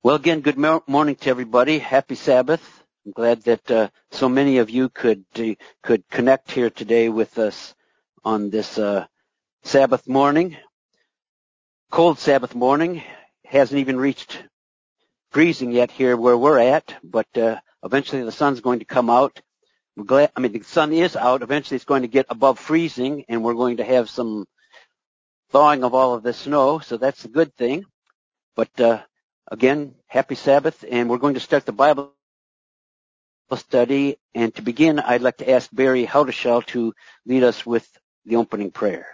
Well, again, good morning to everybody. Happy Sabbath. I'm glad that so many of you could connect here today with us on this Sabbath morning. Cold Sabbath morning. Hasn't even reached freezing yet here where we're at, but eventually the sun's going to come out. The sun is out. Eventually it's going to get above freezing, and we're going to have some thawing of all of this snow, so that's a good thing. But again, happy Sabbath, and we're going to start the Bible study. And to begin, I'd like to ask Barry Haudeshell to lead us with the opening prayer.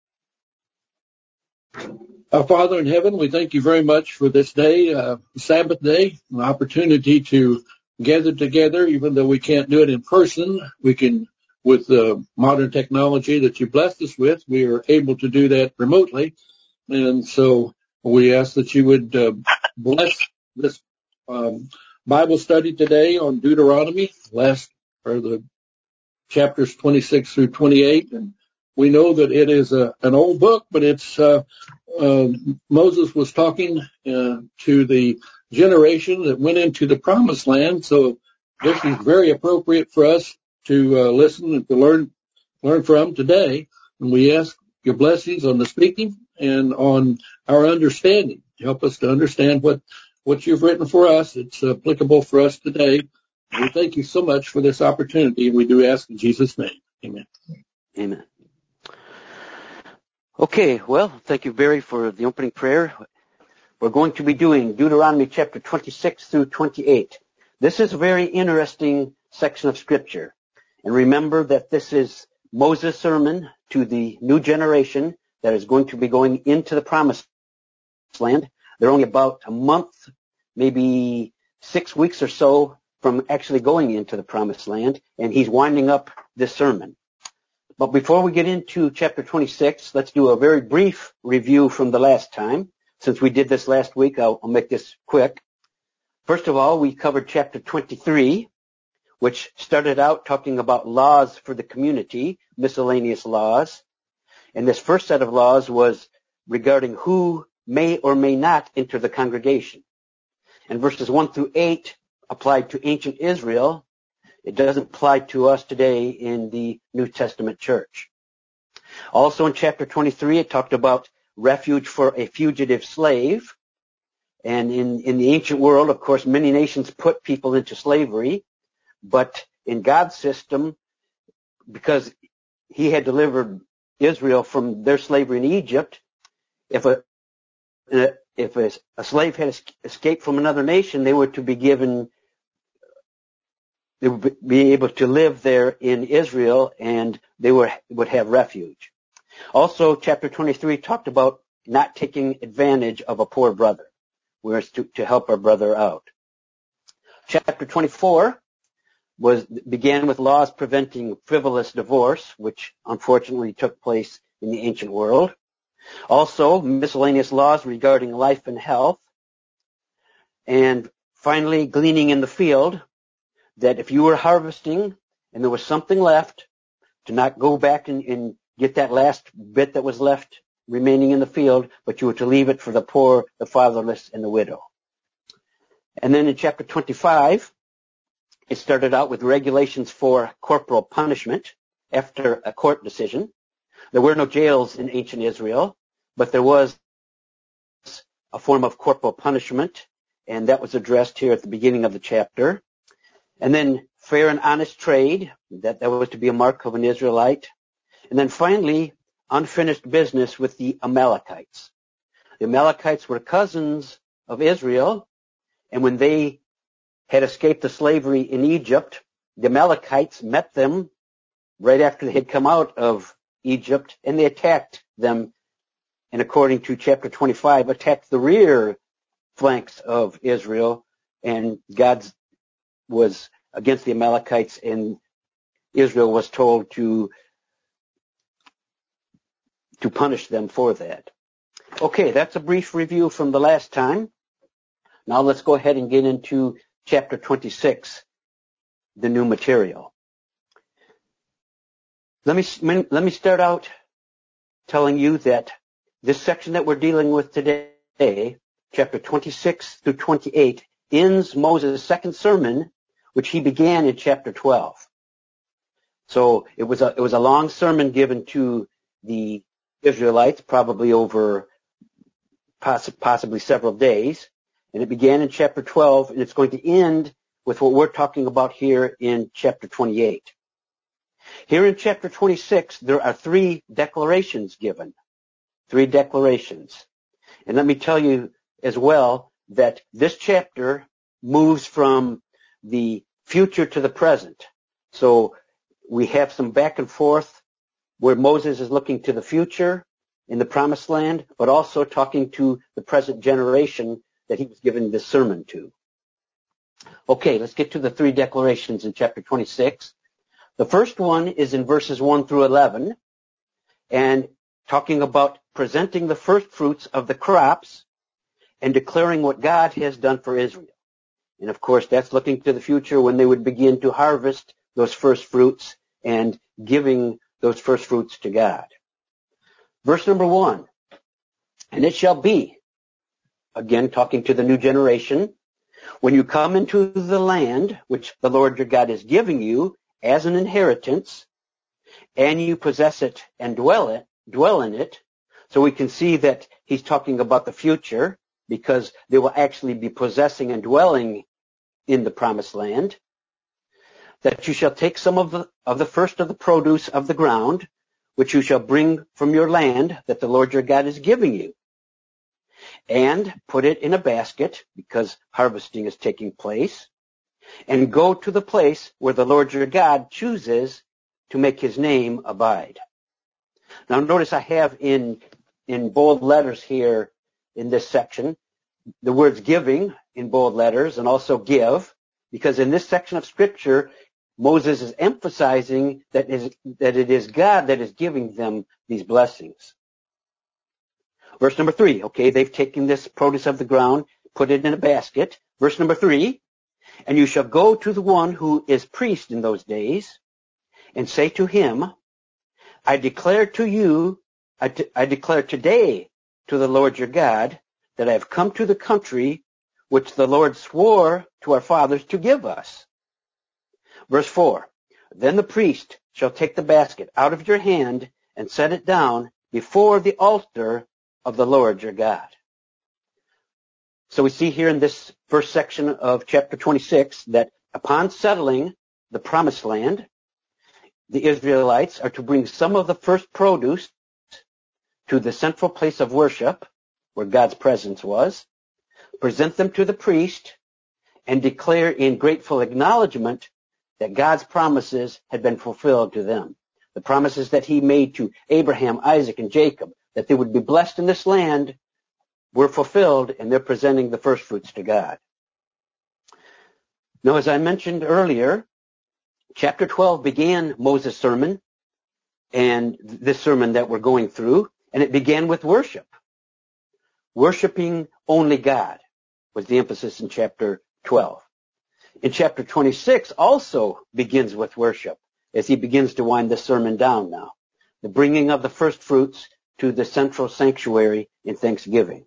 Our Father in heaven, we thank you very much for this day, Sabbath day, an opportunity to gather together, even though we can't do it in person. We can, with modern technology that you blessed us with, we are able to do that remotely. And so we ask that you would bless this Bible study today on Deuteronomy, the chapters 26 through 28. And we know that it is an old book, but it's Moses was talking to the generation that went into the Promised Land. So this is very appropriate for us to listen and to learn from today. And we ask your blessings on the speaking and on our understanding. Help us to understand what you've written for us. It's applicable for us today. We thank you so much for this opportunity, and we do ask in Jesus' name. Amen. Amen. Okay, well, thank you, Barry, for the opening prayer. We're going to be doing Deuteronomy chapter 26 through 28. This is a very interesting section of Scripture. And remember that this is Moses' sermon to the new generation that is going to be going into the Promised Land. They're only about a month, maybe 6 weeks or so from actually going into the Promised Land, and he's winding up this sermon. But before we get into chapter 26, let's do a very brief review from the last time. Since we did this last week, I'll make this quick. First of all, we covered chapter 23, which started out talking about laws for the community, miscellaneous laws. And this first set of laws was regarding who may or may not enter the congregation. And verses 1 through 8 applied to ancient Israel. It doesn't apply to us today in the New Testament church. Also in chapter 23, it talked about refuge for a fugitive slave. And in the ancient world, of course, many nations put people into slavery. But in God's system, because he had delivered Israel from their slavery in Egypt, if a slave had escaped from another nation, they would be able to live there in Israel, and they would have refuge. Also, chapter 23 talked about not taking advantage of a poor brother, whereas to help our brother out. Chapter 24 began with laws preventing frivolous divorce, which unfortunately took place in the ancient world. Also, miscellaneous laws regarding life and health. And finally, gleaning in the field, that if you were harvesting and there was something left, to not go back and get that last bit that was left remaining in the field, but you were to leave it for the poor, the fatherless, and the widow. And then in chapter 25, it started out with regulations for corporal punishment after a court decision. There were no jails in ancient Israel, but there was a form of corporal punishment, and that was addressed here at the beginning of the chapter. And then fair and honest trade, that was to be a mark of an Israelite. And then finally, unfinished business with the Amalekites. The Amalekites were cousins of Israel, and when they had escaped the slavery in Egypt, the Amalekites met them right after they had come out of Egypt, and they attacked them, and according to chapter 25, attacked the rear flanks of Israel, and God was against the Amalekites, and Israel was told to punish them for that. Okay, that's a brief review from the last time. Now let's go ahead and get into chapter 26, the new material. Let me start out telling you that this section that we're dealing with today chapter 26 through 28, ends Moses' second sermon, which he began in chapter 12. So it was a long sermon given to the Israelites, probably over possibly several days. And it began in chapter 12, and it's going to end with what we're talking about here in chapter 28. Here in chapter 26, there are three declarations given. Three declarations. And let me tell you as well that this chapter moves from the future to the present. So we have some back and forth where Moses is looking to the future in the promised land, but also talking to the present generation that he was giving this sermon to. Okay, let's get to the three declarations in chapter 26. The first one is in verses 1 through 11, and talking about presenting the first fruits of the crops and declaring what God has done for Israel. And of course, that's looking to the future when they would begin to harvest those first fruits and giving those first fruits to God. Verse number 1, and it shall be, again talking to the new generation, when you come into the land which the Lord your God is giving you as an inheritance, and you possess it and dwell in it. So we can see that he's talking about the future, because they will actually be possessing and dwelling in the promised land. That you shall take some of the first of the produce of the ground, which you shall bring from your land that the Lord your God is giving you, and put it in a basket, because harvesting is taking place, and go to the place where the Lord your God chooses to make his name abide. Now notice I have in bold letters here in this section the words giving in bold letters and also give, because in this section of Scripture Moses is emphasizing that it is God that is giving them these blessings. Verse number 3, okay, they've taken this produce of the ground, put it in a basket. Verse number 3, and you shall go to the one who is priest in those days and say to him, I declare today to the Lord your God that I have come to the country which the Lord swore to our fathers to give us. Verse 4, then the priest shall take the basket out of your hand and set it down before the altar of the Lord your God. So we see here in this first section of chapter 26 that upon settling the promised land, the Israelites are to bring some of the first produce to the central place of worship, where God's presence was, present them to the priest, and declare in grateful acknowledgement that God's promises had been fulfilled to them. The promises that he made to Abraham, Isaac, and Jacob, that they would be blessed in this land, were fulfilled, and they're presenting the first fruits to God. Now, as I mentioned earlier, chapter 12 began Moses' sermon, and this sermon that we're going through, and it began with worship. Worshiping only God was the emphasis in chapter 12. In chapter 26 also begins with worship, as he begins to wind the sermon down now. The bringing of the first fruits to the central sanctuary in thanksgiving.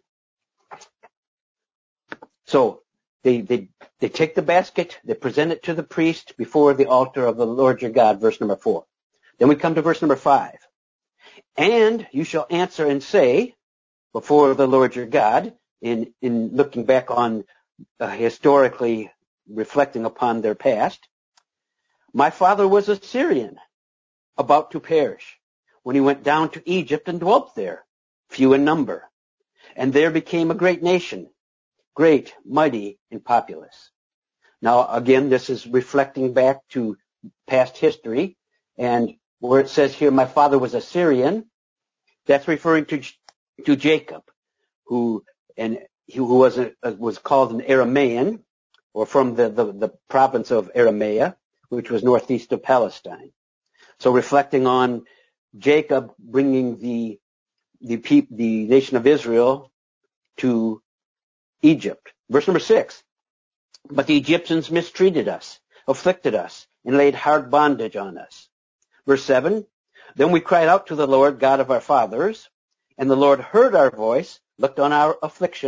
So they take the basket, they present it to the priest before the altar of the Lord your God, verse number 4. Then we come to verse number 5. And you shall answer and say before the Lord your God, in looking back on historically reflecting upon their past, my father was a Syrian, about to perish, when he went down to Egypt and dwelt there, few in number, and there became a great nation, great, mighty, and populous. Now, again, this is reflecting back to past history, and where it says here, my father was a Syrian, that's referring to Jacob, who was called an Aramaean, or from the province of Aramea, which was northeast of Palestine. So reflecting on Jacob bringing the nation of Israel to Egypt. Verse number 6. But the Egyptians mistreated us, afflicted us, and laid hard bondage on us. Verse 7. Then we cried out to the Lord God of our fathers, and the Lord heard our voice, looked on our affliction,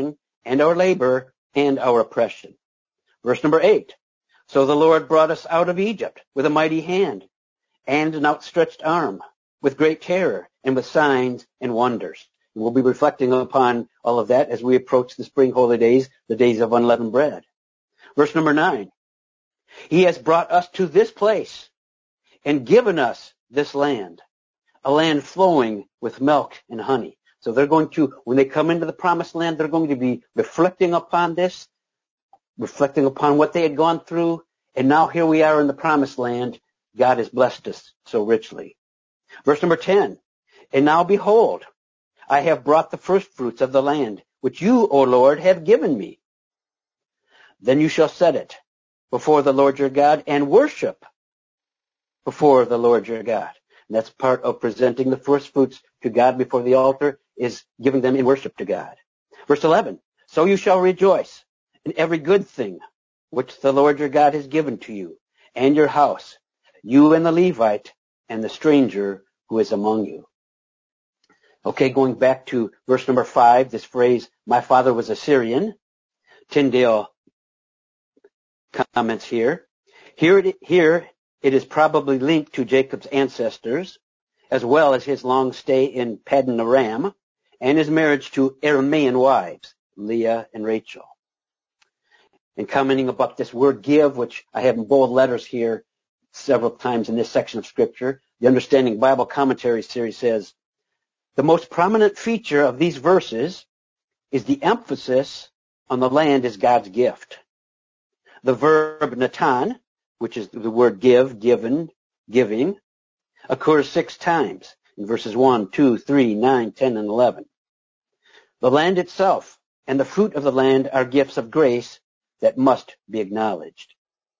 and our labor and our oppression. Verse number 8. So the Lord brought us out of Egypt with a mighty hand and an outstretched arm, with great terror and with signs and wonders. And we'll be reflecting upon all of that as we approach the spring holy days, the days of unleavened bread. Verse number 9. He has brought us to this place and given us this land, a land flowing with milk and honey. So they're going to, when they come into the promised land, they're going to be reflecting upon this, reflecting upon what they had gone through. And now here we are in the promised land. God has blessed us so richly. Verse number 10. And now behold, I have brought the first fruits of the land, which you, O Lord, have given me. Then you shall set it before the Lord your God and worship before the Lord your God. And that's part of presenting the first fruits to God before the altar, is giving them in worship to God. Verse 11. So you shall rejoice in every good thing which the Lord your God has given to you and your house, you and the Levite and the stranger who is among you. Okay, going back to verse number 5, this phrase, my father was a Syrian. Tyndale comments here. Here it is probably linked to Jacob's ancestors, as well as his long stay in Paddan Aram and his marriage to Aramean wives, Leah and Rachel. And commenting about this word give, which I have in bold letters here several times in this section of Scripture, the Understanding Bible Commentary series says, the most prominent feature of these verses is the emphasis on the land as God's gift. The verb natan, which is the word give, given, giving, occurs 6 times in verses 1, 2, 3, 9, 10, and 11. The land itself and the fruit of the land are gifts of grace that must be acknowledged.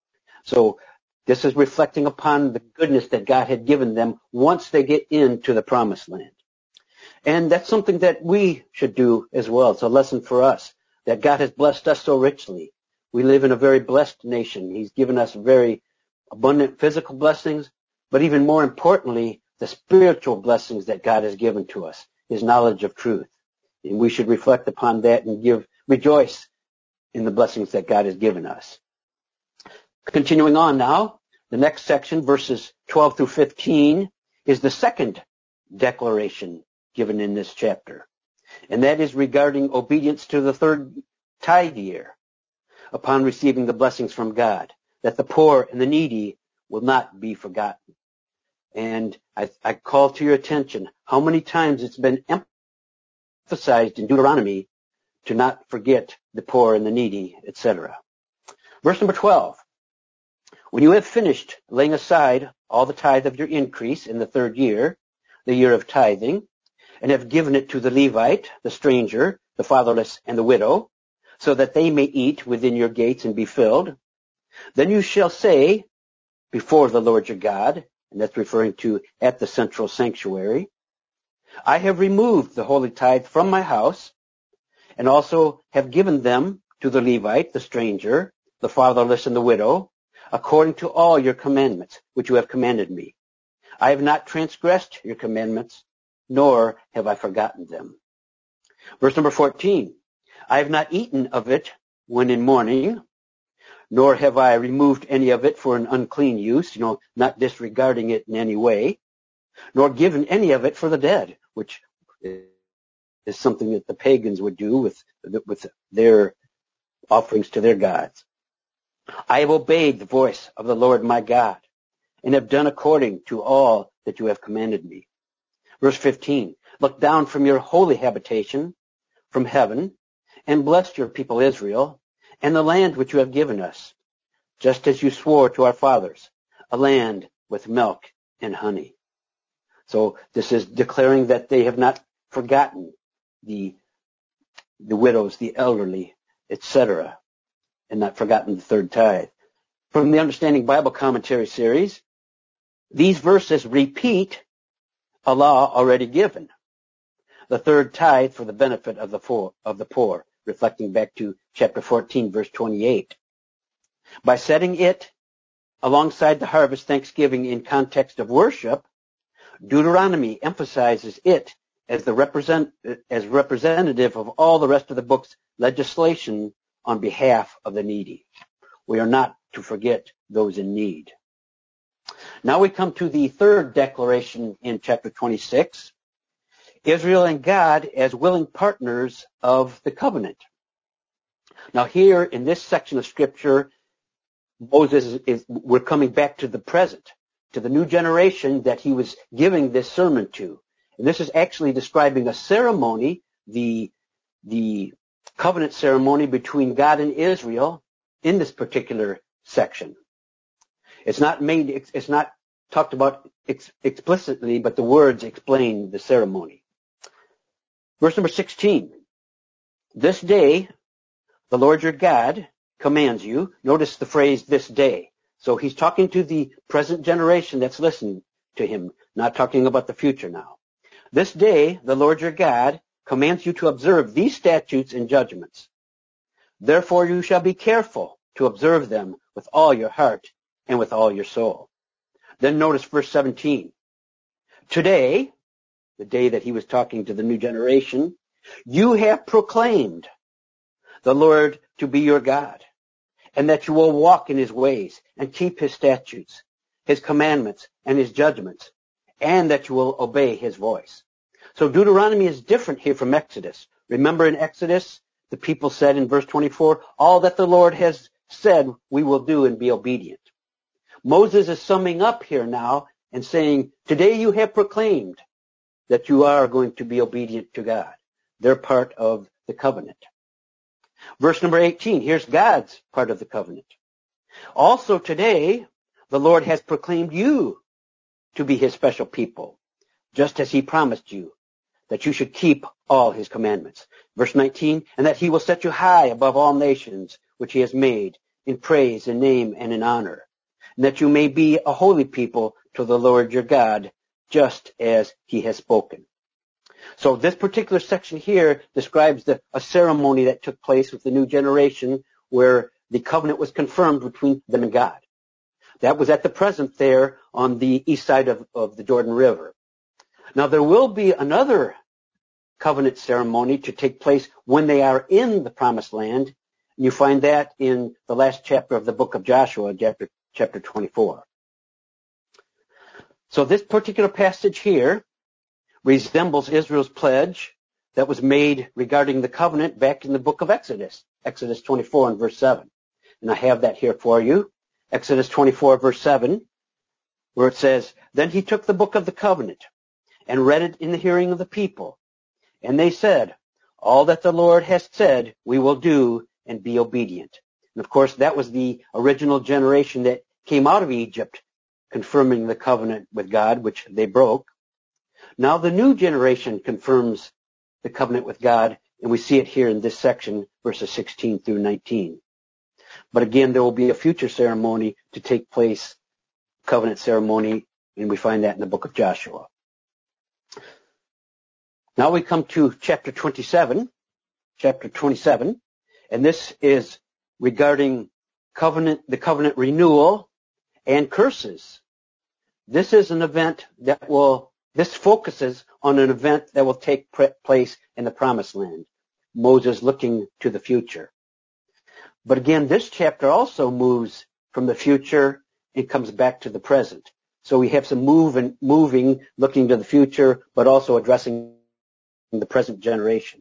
So this is reflecting upon the goodness that God had given them once they get into the promised land. And that's something that we should do as well. It's a lesson for us that God has blessed us so richly. We live in a very blessed nation. He's given us very abundant physical blessings, but even more importantly, the spiritual blessings that God has given to us, his knowledge of truth. And we should reflect upon that and rejoice in the blessings that God has given us. Continuing on now, the next section, verses 12 through 15, is the second declaration given in this chapter. And that is regarding obedience to the third tithe year upon receiving the blessings from God, that the poor and the needy will not be forgotten. And I call to your attention how many times it's been emphasized in Deuteronomy to not forget the poor and the needy, etc. Verse number 12. When you have finished laying aside all the tithe of your increase in the third year, the year of tithing, and have given it to the Levite, the stranger, the fatherless, and the widow, so that they may eat within your gates and be filled, then you shall say before the Lord your God, and that's referring to at the central sanctuary, I have removed the holy tithe from my house, and also have given them to the Levite, the stranger, the fatherless, and the widow, according to all your commandments, which you have commanded me. I have not transgressed your commandments, nor have I forgotten them. Verse number 14, I have not eaten of it when in mourning, nor have I removed any of it for an unclean use, not disregarding it in any way, nor given any of it for the dead, which is something that the pagans would do with their offerings to their gods. I have obeyed the voice of the Lord my God, and have done according to all that you have commanded me. Verse 15, look down from your holy habitation, from heaven, and bless your people Israel, and the land which you have given us, just as you swore to our fathers, a land with milk and honey. So this is declaring that they have not forgotten the widows, the elderly, etc., and not forgotten the third tithe. From the Understanding Bible Commentary series, these verses repeat a law already given, the third tithe for the benefit of the poor, reflecting back to chapter 14, verse 28. By setting it alongside the harvest thanksgiving in context of worship, Deuteronomy emphasizes it as representative of all the rest of the books legislation on behalf of the needy. We are not to forget those in need. Now we come to the third declaration in chapter 26, Israel and God as willing partners of the covenant. Now here in this section of Scripture, we're coming back to the present, to the new generation that he was giving this sermon to. And this is actually describing a ceremony, the covenant ceremony between God and Israel in this particular section. It's not talked about explicitly, but the words explain the ceremony. Verse number 16. This day, the Lord your God commands you. Notice the phrase, this day. So he's talking to the present generation that's listening to him, not talking about the future now. This day, the Lord your God commands you to observe these statutes and judgments. Therefore you shall be careful to observe them with all your heart and with all your soul. Then notice verse 17. Today, the day that he was talking to the new generation, you have proclaimed the Lord to be your God, and that you will walk in his ways and keep his statutes, his commandments, and his judgments, and that you will obey his voice. So Deuteronomy is different here from Exodus. Remember in Exodus, the people said in verse 24, all that the Lord has said we will do and be obedient. Moses is summing up here now and saying, today you have proclaimed that you are going to be obedient to God. They're part of the covenant. Verse number 18, here's God's part of the covenant. Also today, the Lord has proclaimed you to be his special people, just as he promised you, that you should keep all his commandments. Verse 19, and that he will set you high above all nations which he has made, in praise and name and in honor, and that you may be a holy people to the Lord your God, just as he has spoken. So this particular section here describes a ceremony that took place with the new generation where the covenant was confirmed between them and God. That was at the present there on the east side of the Jordan River. Now there will be another covenant ceremony to take place when they are in the promised land. You find that in the last chapter of the book of Joshua, chapter 24. So this particular passage here resembles Israel's pledge that was made regarding the covenant back in the book of Exodus, Exodus 24 and verse 7. And I have that here for you. Exodus 24 verse 7, where it says, then he took the book of the covenant and read it in the hearing of the people. And they said, all that the Lord has said we will do and be obedient. And of course, that was the original generation that came out of Egypt, confirming the covenant with God, which they broke. Now the new generation confirms the covenant with God, and we see it here in this section, verses 16 through 19. But again, there will be a future ceremony to take place, covenant ceremony, and we find that in the book of Joshua. Now we come to chapter 27, and this is regarding the covenant renewal and curses. This is an event this focuses on an event that will take place in the promised land. Moses looking to the future. But again, this chapter also moves from the future and comes back to the present. So we have some moving, looking to the future, but also addressing the present generation.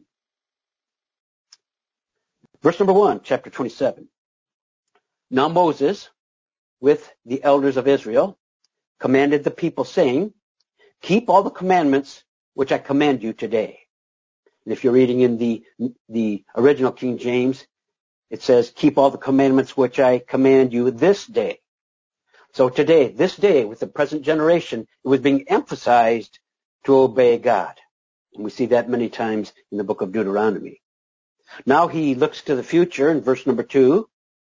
Verse number 1, chapter 27. Now Moses, with the elders of Israel, commanded the people, saying, keep all the commandments which I command you today. And if you're reading in the original King James, it says, keep all the commandments which I command you this day. So today, this day, with the present generation, it was being emphasized to obey God. And we see that many times in the book of Deuteronomy. Now he looks to the future in verse number 2.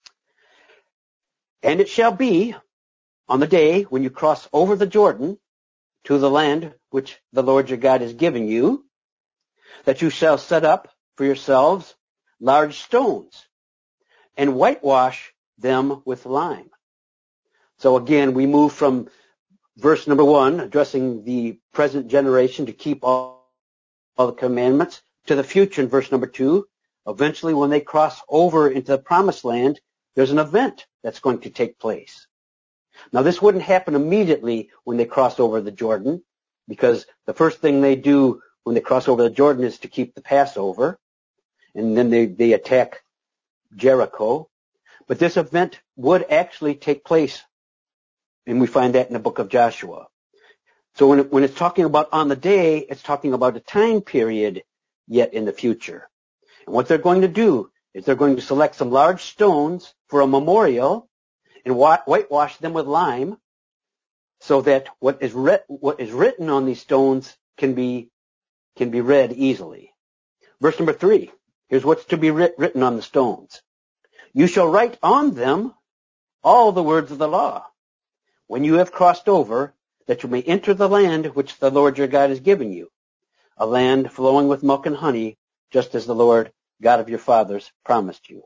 And it shall be on the day when you cross over the Jordan to the land which the Lord your God is giving you, that you shall set up for yourselves large stones and whitewash them with lime. So again, we move from verse number 1, addressing the present generation to keep all the commandments, to the future in verse number 2, eventually when they cross over into the promised land, there's an event that's going to take place. Now, this wouldn't happen immediately when they cross over the Jordan, because the first thing they do when they cross over the Jordan is to keep the Passover, and then they attack Jericho. But this event would actually take place, and we find that in the book of Joshua. So when it's talking about on the day, it's talking about a time period yet in the future. And what they're going to do is they're going to select some large stones for a memorial and whitewash them with lime, so that what is written on these stones can be read easily. Verse number 3. Here's what's to be written on the stones. You shall write on them all the words of the law, when you have crossed over, that you may enter the land which the Lord your God has given you, a land flowing with milk and honey, just as the Lord God of your fathers promised you.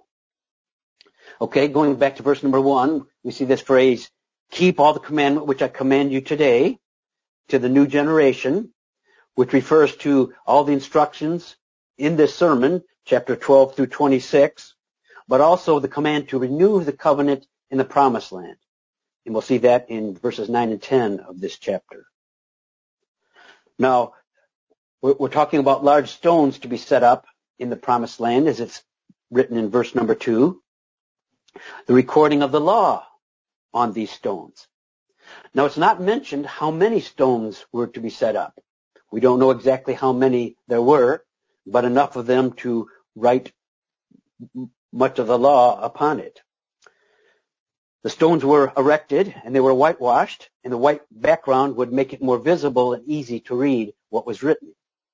Okay, going back to verse number 1, we see this phrase, keep all the commandment which I command you today, to the new generation, which refers to all the instructions in this sermon, chapter 12 through 26, but also the command to renew the covenant in the promised land. And we'll see that in verses 9 and 10 of this chapter. Now, we're talking about large stones to be set up in the promised land, as it's written in verse number 2. The recording of the law on these stones. Now, it's not mentioned how many stones were to be set up. We don't know exactly how many there were, but enough of them to write much of the law upon it. The stones were erected and they were whitewashed, and the white background would make it more visible and easy to read what was written.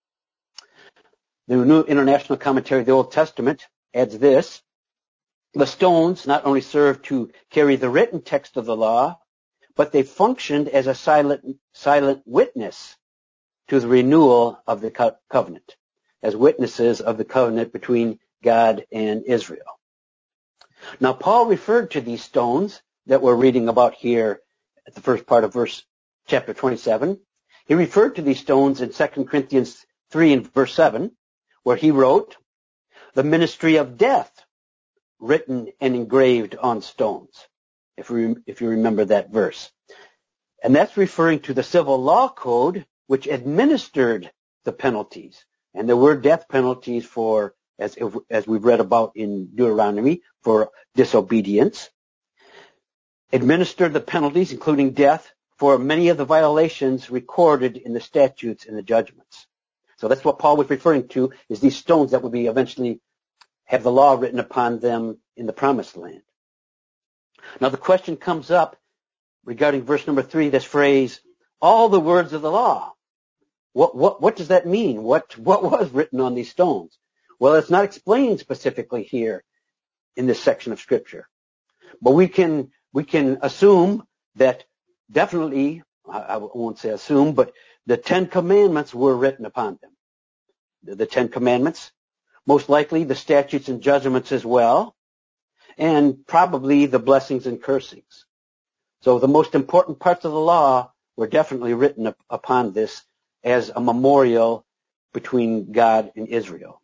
The New International Commentary of the Old Testament adds this: the stones not only served to carry the written text of the law, but they functioned as a silent witness to the renewal of the covenant, as witnesses of the covenant between God and Israel. Now, Paul referred to these stones that we're reading about here at the first part of chapter 27. He referred to these stones in 2 Corinthians 3 and verse 7, where he wrote, the ministry of death written and engraved on stones, if you remember that verse. And that's referring to the civil law code, which administered the penalties. And there were death penalties for, as we've read about in Deuteronomy, for disobedience. Administered the penalties, including death, for many of the violations recorded in the statutes and the judgments. So that's what Paul was referring to, is these stones that would be eventually have the law written upon them in the promised land. Now the question comes up regarding verse number 3, this phrase, all the words of the law. What does that mean? What was written on these stones? Well, it's not explained specifically here in this section of Scripture. But we can assume that definitely, I won't say assume, but the 10 Commandments were written upon them. The 10 Commandments, most likely the statutes and judgments as well, and probably the blessings and cursings. So the most important parts of the law were definitely written upon this as a memorial between God and Israel.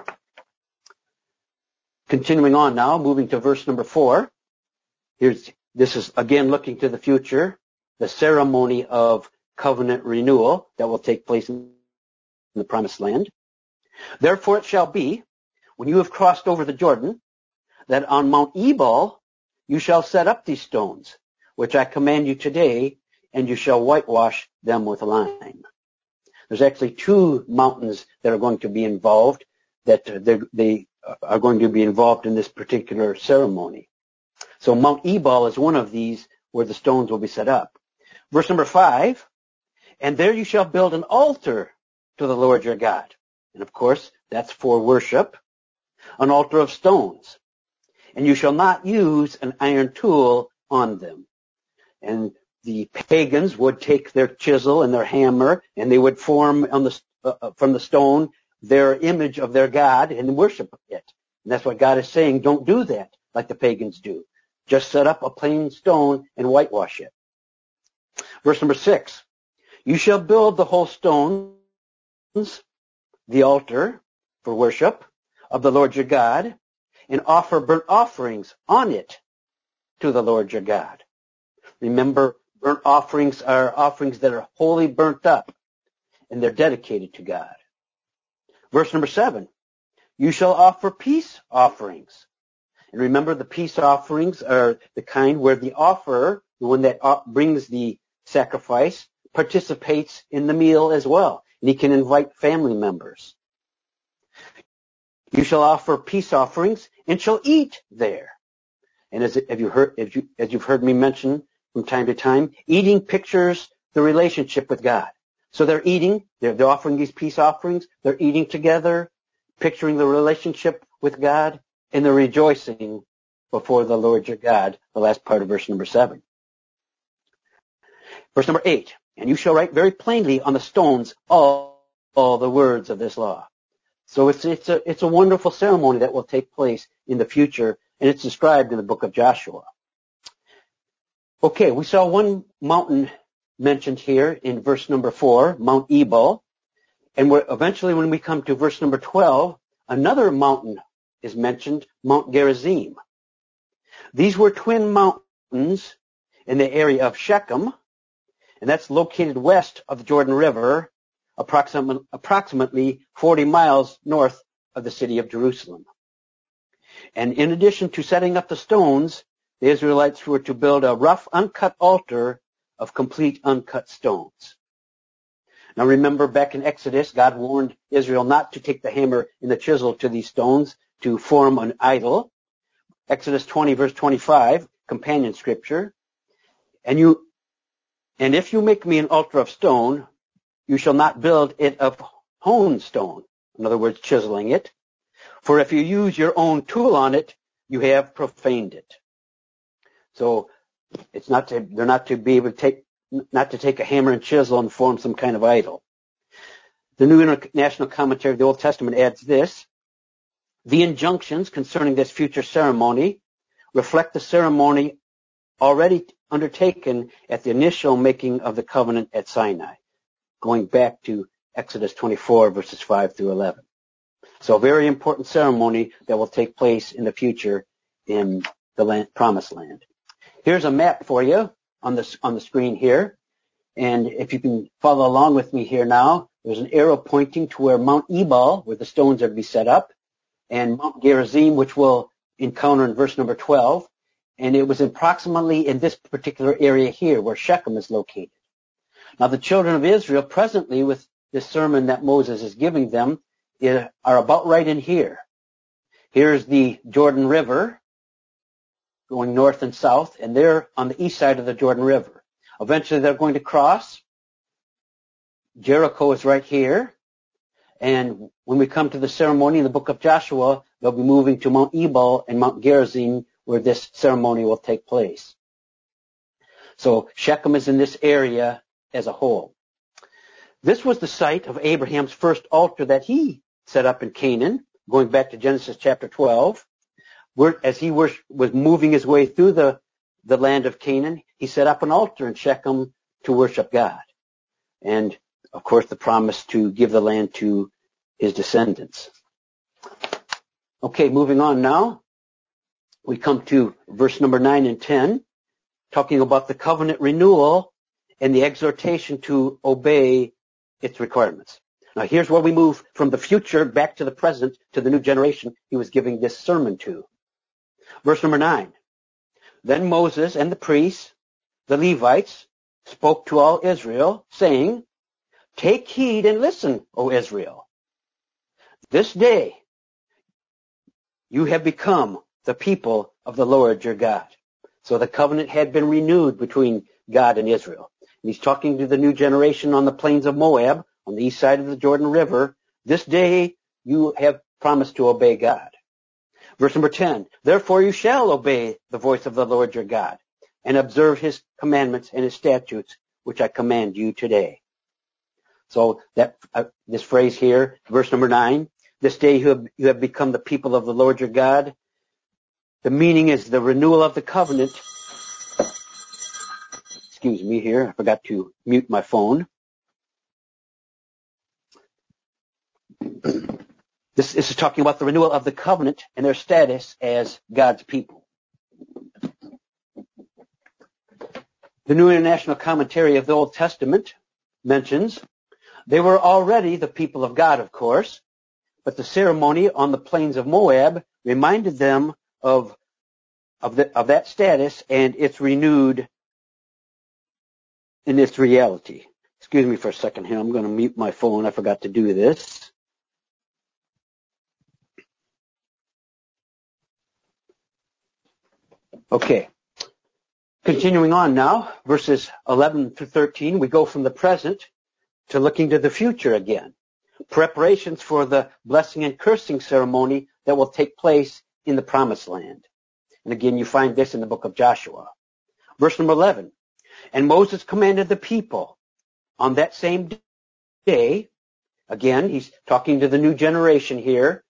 Continuing on now, moving to verse number 4. This is again looking to the future, the ceremony of covenant renewal that will take place in the promised land. Therefore it shall be, when you have crossed over the Jordan, that on Mount Ebal you shall set up these stones, which I command you today, and you shall whitewash them with lime. There's actually 2 mountains that are going to be involved, that they are going to be involved in this particular ceremony. So Mount Ebal is one of these where the stones will be set up. Verse number 5, and there you shall build an altar to the Lord your God. And of course, that's for worship, an altar of stones. And you shall not use an iron tool on them. And the pagans would take their chisel and their hammer, and they would form from the stone their image of their God and worship it. And that's what God is saying. Don't do that like the pagans do. Just set up a plain stone and whitewash it. Verse number 6. You shall build the whole stones, the altar for worship, of the Lord your God, and offer burnt offerings on it to the Lord your God. Remember, burnt offerings are offerings that are wholly burnt up, and they're dedicated to God. Verse number 7, you shall offer peace offerings. And remember, the peace offerings are the kind where the offerer, the one that brings the sacrifice, participates in the meal as well. And he can invite family members. You shall offer peace offerings and shall eat there. And as you've heard me mention from time to time, eating pictures the relationship with God. So they're eating, they're offering these peace offerings, they're eating together, picturing the relationship with God, and they're rejoicing before the Lord your God, the last part of verse number 7. Verse number 8, and you shall write very plainly on the stones all the words of this law. So it's a wonderful ceremony that will take place in the future, and it's described in the book of Joshua. Okay, we saw one mountain mentioned here in verse number 4, Mount Ebal, and eventually when we come to verse number 12, another mountain is mentioned, Mount Gerizim. These were twin mountains in the area of Shechem, and that's located west of the Jordan River, approximately 40 miles north of the city of Jerusalem. And in addition to setting up the stones, the Israelites were to build a rough, uncut altar of complete uncut stones. Now remember, back in Exodus, God warned Israel not to take the hammer and the chisel to these stones to form an idol. Exodus 20, verse 25, companion scripture. And if you make me an altar of stone, you shall not build it of hewn stone. In other words, chiseling it. For if you use your own tool on it, you have profaned it. So they're not to be able to take a hammer and chisel and form some kind of idol. The New International Commentary of the Old Testament adds this: the injunctions concerning this future ceremony reflect the ceremony already undertaken at the initial making of the covenant at Sinai, going back to Exodus 24, verses 5 through 11. So a very important ceremony that will take place in the future in the promised land. Here's a map for you on the screen here. And if you can follow along with me here now, there's an arrow pointing to where Mount Ebal, where the stones are to be set up, and Mount Gerizim, which we'll encounter in verse number 12. And it was approximately in this particular area here where Shechem is located. Now the children of Israel presently, with this sermon that Moses is giving them, are about right in here. Here's the Jordan River going north and south, and they're on the east side of the Jordan River. Eventually they're going to cross. Jericho is right here. And when we come to the ceremony in the book of Joshua, they'll be moving to Mount Ebal and Mount Gerizim, where this ceremony will take place. So Shechem is in this area as a whole. This was the site of Abraham's first altar that he set up in Canaan, going back to Genesis chapter 12. As he was moving his way through the land of Canaan, he set up an altar in Shechem to worship God. And, of course, the promise to give the land to his descendants. Okay, moving on now. We come to verse number 9 and 10, talking about the covenant renewal and the exhortation to obey its requirements. Now, here's where we move from the future back to the present to the new generation he was giving this sermon to. Verse number 9. Then Moses and the priests, the Levites, spoke to all Israel, saying, take heed and listen, O Israel. This day you have become the people of the Lord your God. So the covenant had been renewed between God and Israel. And he's talking to the new generation on the plains of Moab, on the east side of the Jordan River. This day you have promised to obey God. Verse number 10, therefore you shall obey the voice of the Lord your God and observe his commandments and his statutes, which I command you today. So that this phrase here, verse number 9, this day you have become the people of the Lord your God. The meaning is the renewal of the covenant. Excuse me here, I forgot to mute my phone. This is talking about the renewal of the covenant and their status as God's people. The New International Commentary of the Old Testament mentions they were already the people of God, of course, but the ceremony on the plains of Moab reminded them of that status and it's renewed in its reality. Excuse me for a second here. I'm going to mute my phone. I forgot to do this. Okay. Continuing on now, verses 11 through 13, we go from the present to looking to the future again. Preparations for the blessing and cursing ceremony that will take place in the Promised Land. And again, you find this in the book of Joshua. Verse number 11. And Moses commanded the people on that same day, again, he's talking to the new generation here,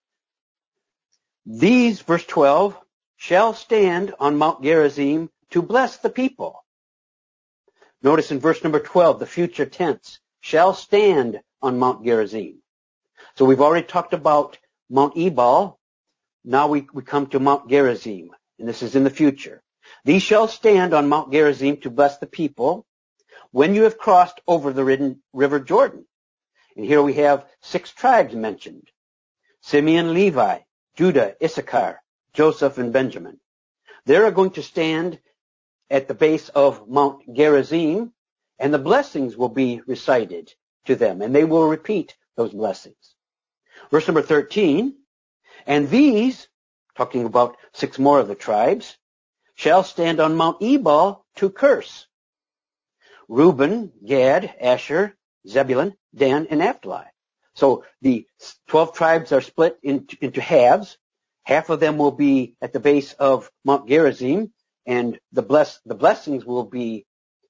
these, verse 12, shall stand on Mount Gerizim to bless the people. Notice in verse number 12, the future tense, shall stand on Mount Gerizim. So we've already talked about Mount Ebal. Now we come to Mount Gerizim, and this is in the future. These shall stand on Mount Gerizim to bless the people when you have crossed over the river Jordan. And here we have 6 tribes mentioned. Simeon, Levi, Judah, Issachar, Joseph, and Benjamin. They are going to stand at the base of Mount Gerizim, and the blessings will be recited to them, and they will repeat those blessings. Verse number 13, and these, talking about 6 more of the tribes, shall stand on Mount Ebal to curse. Reuben, Gad, Asher, Zebulun, Dan, and Naphtali. So the 12 tribes are split into halves. Half of them will be at the base of Mount Gerizim, and the blessings will be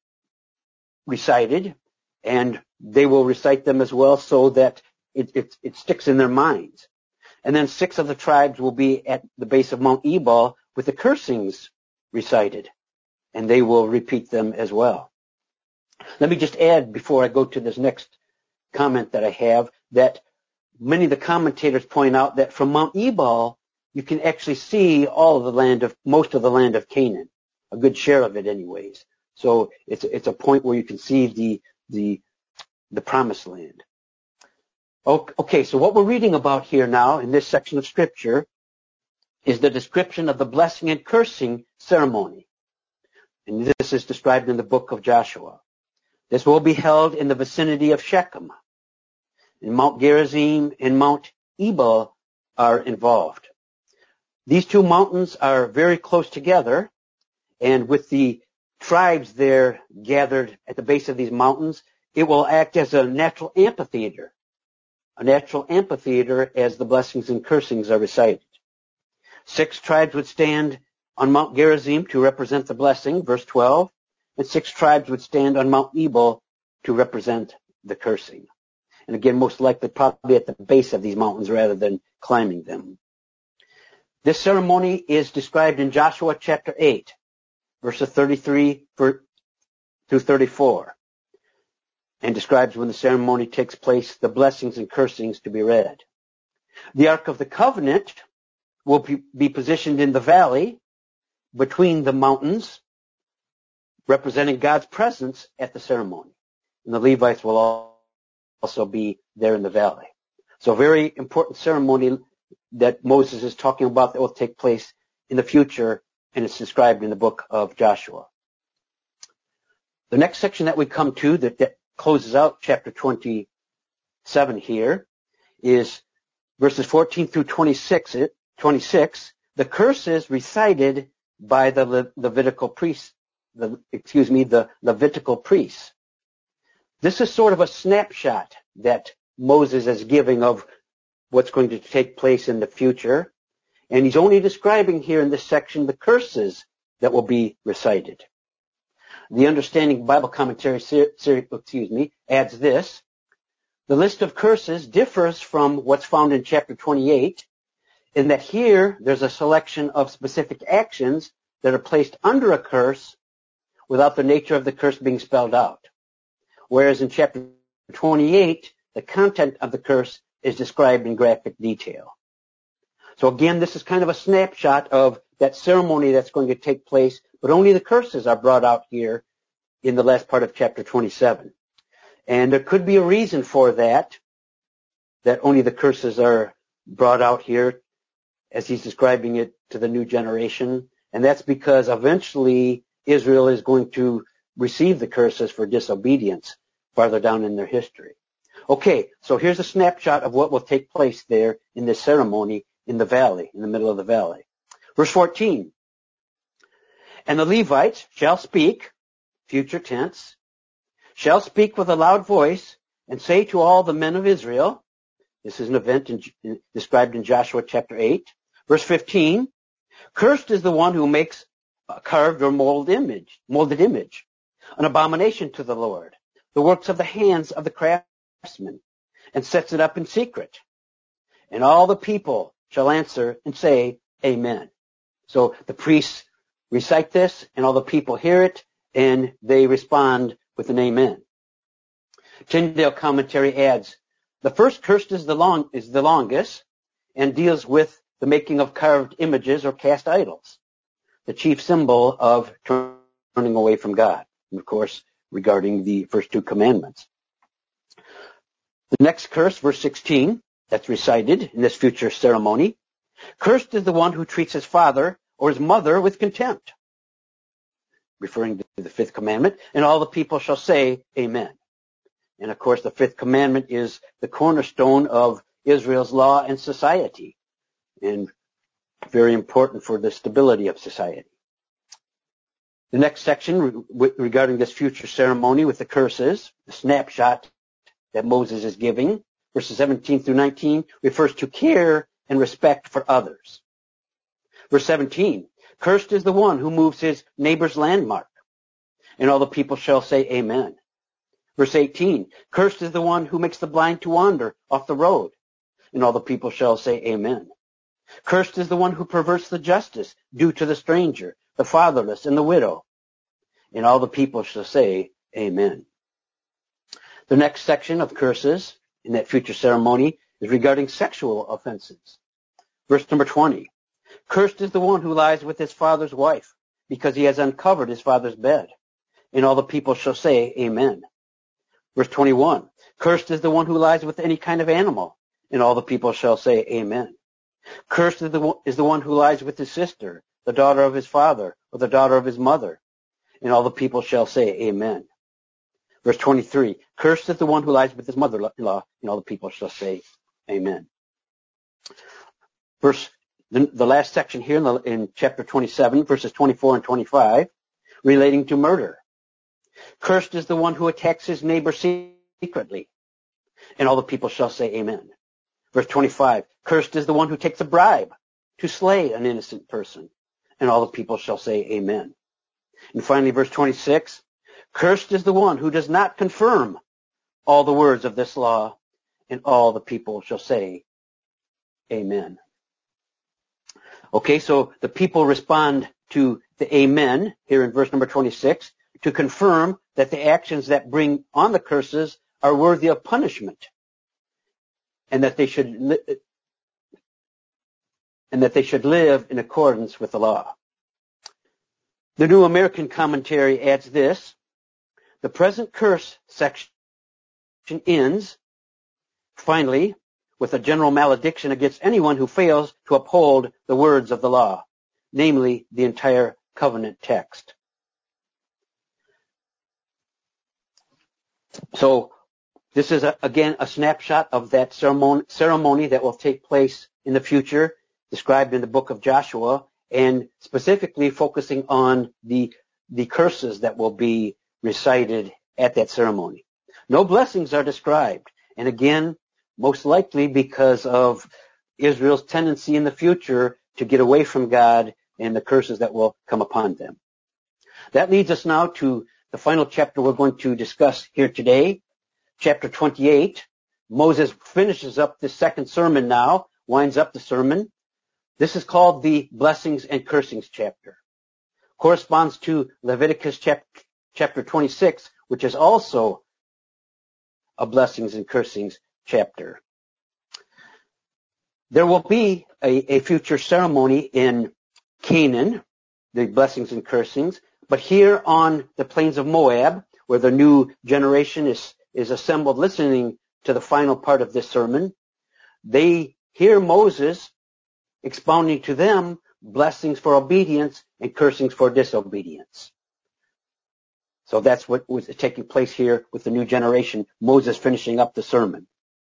recited, and they will recite them as well so that it sticks in their minds. And then 6 of the tribes will be at the base of Mount Ebal with the cursings recited, and they will repeat them as well. Let me just add, before I go to this next comment that I have, that many of the commentators point out that from Mount Ebal, you can actually see most of the land of Canaan, a good share of it anyways. So it's a point where you can see the Promised Land. Okay, so what we're reading about here now in this section of Scripture is the description of the blessing and cursing ceremony. And this is described in the book of Joshua. This will be held in the vicinity of Shechem. And Mount Gerizim and Mount Ebal are involved. These 2 mountains are very close together, and with the tribes there gathered at the base of these mountains, it will act as a natural amphitheater as the blessings and cursings are recited. 6 tribes would stand on Mount Gerizim to represent the blessing, verse 12, and 6 tribes would stand on Mount Ebal to represent the cursing. And again, most likely probably at the base of these mountains rather than climbing them. This ceremony is described in Joshua chapter 8, verses 33 through 34, and describes when the ceremony takes place, the blessings and cursings to be read. The Ark of the Covenant will be positioned in the valley between the mountains, representing God's presence at the ceremony. And the Levites will also be there in the valley. So a very important ceremony that Moses is talking about that will take place in the future, and it's described in the book of Joshua. The next section that we come to that closes out chapter 27 here is verses 14 through 26, the curses recited by the Levitical priests. The Levitical priests. This is sort of a snapshot that Moses is giving of what's going to take place in the future. And he's only describing here in this section the curses that will be recited. The Understanding Bible Commentary adds this. The list of curses differs from what's found in chapter 28 in that here there's a selection of specific actions that are placed under a curse without the nature of the curse being spelled out. Whereas in chapter 28, the content of the curse is described in graphic detail. So again, this is kind of a snapshot of that ceremony that's going to take place, but only the curses are brought out here in the last part of chapter 27. And there could be a reason for that only the curses are brought out here as he's describing it to the new generation. And that's because eventually Israel is going to receive the curses for disobedience farther down in their history. Okay, so here's a snapshot of what will take place there in this ceremony in the valley, in the middle of the valley. Verse 14. And the Levites shall speak, future tense, shall speak with a loud voice and say to all the men of Israel, this is an event described in Joshua chapter 8, verse 15, cursed is the one who makes a carved or molded image, an abomination to the Lord, the works of the hands of the craftsman, and sets it up in secret. And all the people shall answer and say, Amen. So the priests recite this, and all the people hear it, and they respond with an amen. Tyndale commentary adds, the first curse is the longest and deals with the making of carved images or cast idols, the chief symbol of turning away from God, and of course, regarding the first two commandments. The next curse, verse 16, that's recited in this future ceremony. Cursed is the one who treats his father or his mother with contempt, referring to the fifth commandment, and all the people shall say, Amen. And of course, the fifth commandment is the cornerstone of Israel's law and society, and very important for the stability of society. The next section regarding this future ceremony with the curses, the snapshot that Moses is giving, verses 17 through 19, refers to care and respect for others. Verse 17, cursed is the one who moves his neighbor's landmark, and all the people shall say Amen. Verse 18, cursed is the one who makes the blind to wander off the road, and all the people shall say Amen. Cursed is the one who perverts the justice due to the stranger, the fatherless, and the widow, and all the people shall say Amen. The next section of curses in that future ceremony is regarding sexual offenses. Verse number 20, cursed is the one who lies with his father's wife, because he has uncovered his father's bed, and all the people shall say Amen. Verse 21, cursed is the one who lies with any kind of animal, and all the people shall say Amen. Cursed is the one who lies with his sister, the daughter of his father, or the daughter of his mother, and all the people shall say Amen. Verse 23, cursed is the one who lies with his mother-in-law, and all the people shall say Amen. The last section here in chapter 27, verses 24 and 25, relating to murder. Cursed is the one who attacks his neighbor secretly, and all the people shall say Amen. Verse 25, cursed is the one who takes a bribe to slay an innocent person, and all the people shall say Amen. And finally, verse 26, cursed is the one who does not confirm all the words of this law, and all the people shall say Amen. Okay, so the people respond to the Amen here in verse number 26 to confirm that the actions that bring on the curses are worthy of punishment, and that they should live in accordance with the law. The New American Commentary adds this: the present curse section ends, finally, with a general malediction against anyone who fails to uphold the words of the law, namely the entire covenant text. So this is, again, a snapshot of that ceremony that will take place in the future, described in the book of Joshua, and specifically focusing on the curses that will be recited at that ceremony. No blessings are described, and again, most likely because of Israel's tendency in the future to get away from God and the curses that will come upon them. That leads us now to the final chapter we're going to discuss here today, chapter 28. Moses finishes up this second sermon now, winds up the sermon. This is called the Blessings and Cursings chapter. Corresponds to Leviticus chapter 26, which is also a Blessings and Cursings chapter. There will be a future ceremony in Canaan, the blessings and cursings, but here on the plains of Moab, where the new generation is assembled listening to the final part of this sermon, they hear Moses expounding to them blessings for obedience and cursings for disobedience. So that's what was taking place here with the new generation, Moses finishing up the sermon.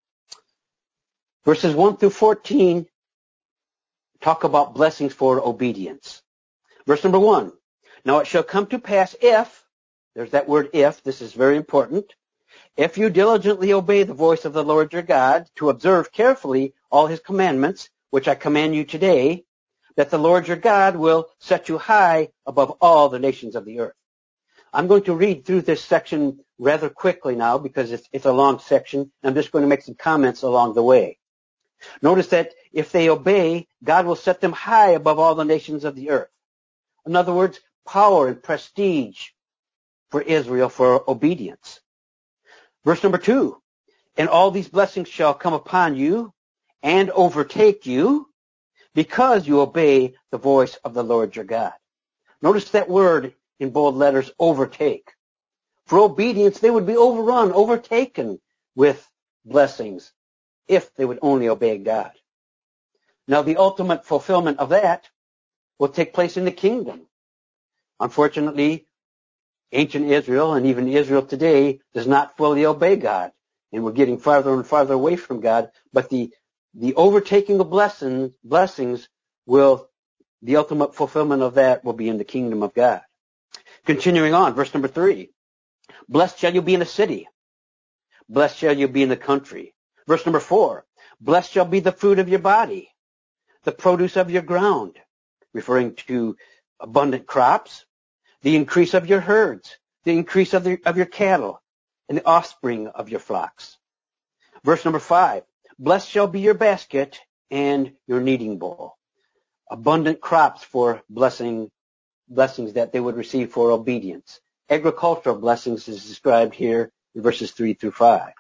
Verses 1 through 14 talk about blessings for obedience. Verse number 1, now it shall come to pass if, there's that word if, this is very important, if you diligently obey the voice of the Lord your God, to observe carefully all his commandments, which I command you today, that the Lord your God will set you high above all the nations of the earth. I'm going to read through this section rather quickly now because it's a long section. I'm just going to make some comments along the way. Notice that if they obey, God will set them high above all the nations of the earth. In other words, power and prestige for Israel for obedience. Verse number 2, and all these blessings shall come upon you and overtake you because you obey the voice of the Lord your God. Notice that word in bold letters, overtake. For obedience, they would be overrun, overtaken with blessings if they would only obey God. Now, the ultimate fulfillment of that will take place in the kingdom. Unfortunately, ancient Israel and even Israel today does not fully obey God, and we're getting farther and farther away from God. But the overtaking of blessings will, the ultimate fulfillment of that will be in the kingdom of God. Continuing on, verse number 3, blessed shall you be in the city, blessed shall you be in the country. Verse number 4, blessed shall be the fruit of your body, the produce of your ground, referring to abundant crops, the increase of your herds, the increase of your cattle, and the offspring of your flocks. Verse number 5, blessed shall be your basket and your kneading bowl. Abundant crops for blessings that they would receive for obedience. Agricultural blessings is described here in verses 3 through 5.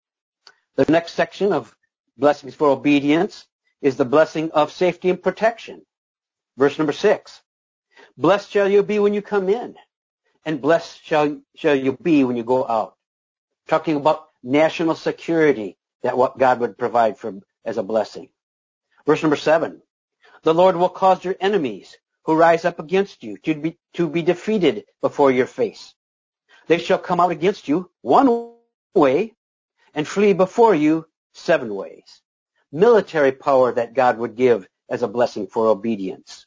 The next section of blessings for obedience is the blessing of safety and protection. Verse number 6, blessed shall you be when you come in, and blessed shall you be when you go out. Talking about national security, that what God would provide as a blessing. Verse number 7, the Lord will cause your enemies who rise up against you to be defeated before your face. They shall come out against you one way and flee before you 7 ways. Military power that God would give as a blessing for obedience.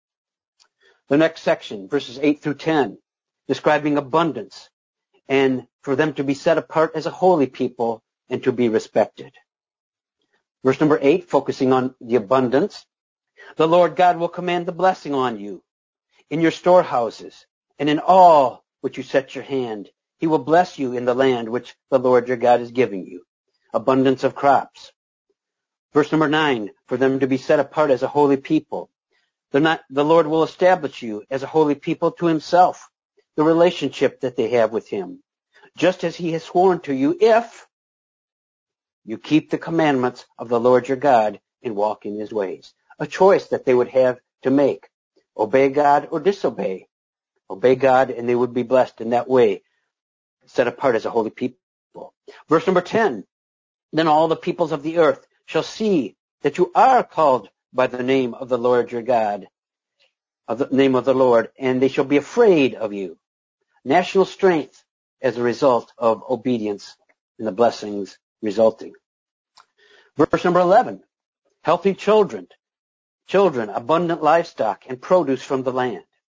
The next section, verses 8 through 10, describing abundance and for them to be set apart as a holy people and to be respected. Verse number 8, focusing on the abundance. The Lord God will command the blessing on you in your storehouses and in all which you set your hand. He will bless you in the land which the Lord your God is giving you. Abundance of crops. Verse number 9, for them to be set apart as a holy people. The Lord will establish you as a holy people to himself, the relationship that they have with him, just as he has sworn to you if you keep the commandments of the Lord your God and walk in his ways. A choice that they would have to make. Obey God or disobey. Obey God and they would be blessed in that way, set apart as a holy people. Verse number 10, then all the peoples of the earth shall see that you are called by the name of the Lord your God, of the name of the Lord, and they shall be afraid of you. National strength as a result of obedience and the blessings resulting. Verse number 11, healthy children, abundant livestock, and produce from the land.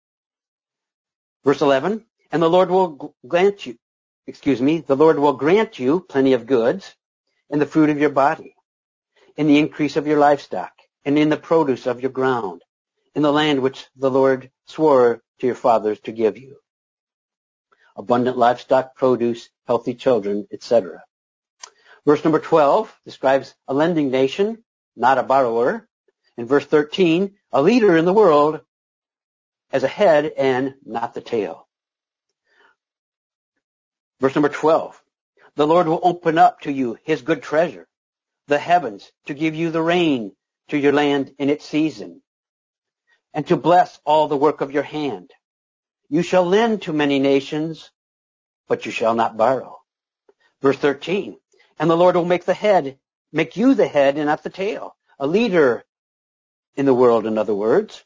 Verse 11, and the Lord will grant you plenty of goods and the fruit of your body, in the increase of your livestock, and in the produce of your ground, in the land which the Lord swore to your fathers to give you. Abundant livestock, produce, healthy children, etc. Verse number 12 describes a lending nation, not a borrower. In verse 13, a leader in the world as a head and not the tail. Verse number 12, the Lord will open up to you his good treasure, the heavens, to give you the rain to your land in its season, and to bless all the work of your hand. You shall lend to many nations, but you shall not borrow. Verse 13, and the Lord will make you the head and not the tail, a leader in the world, in other words.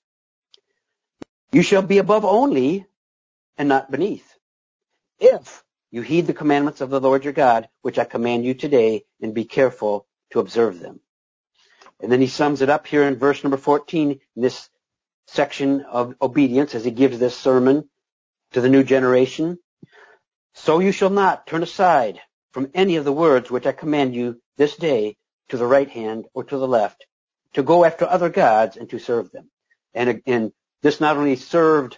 You shall be above only and not beneath, if you heed the commandments of the Lord your God, which I command you today, and be careful to observe them. And then he sums it up here in verse number 14, in this section of obedience, as he gives this sermon to the new generation. So you shall not turn aside from any of the words which I command you this day to the right hand or to the left, to go after other gods and to serve them. And this not only served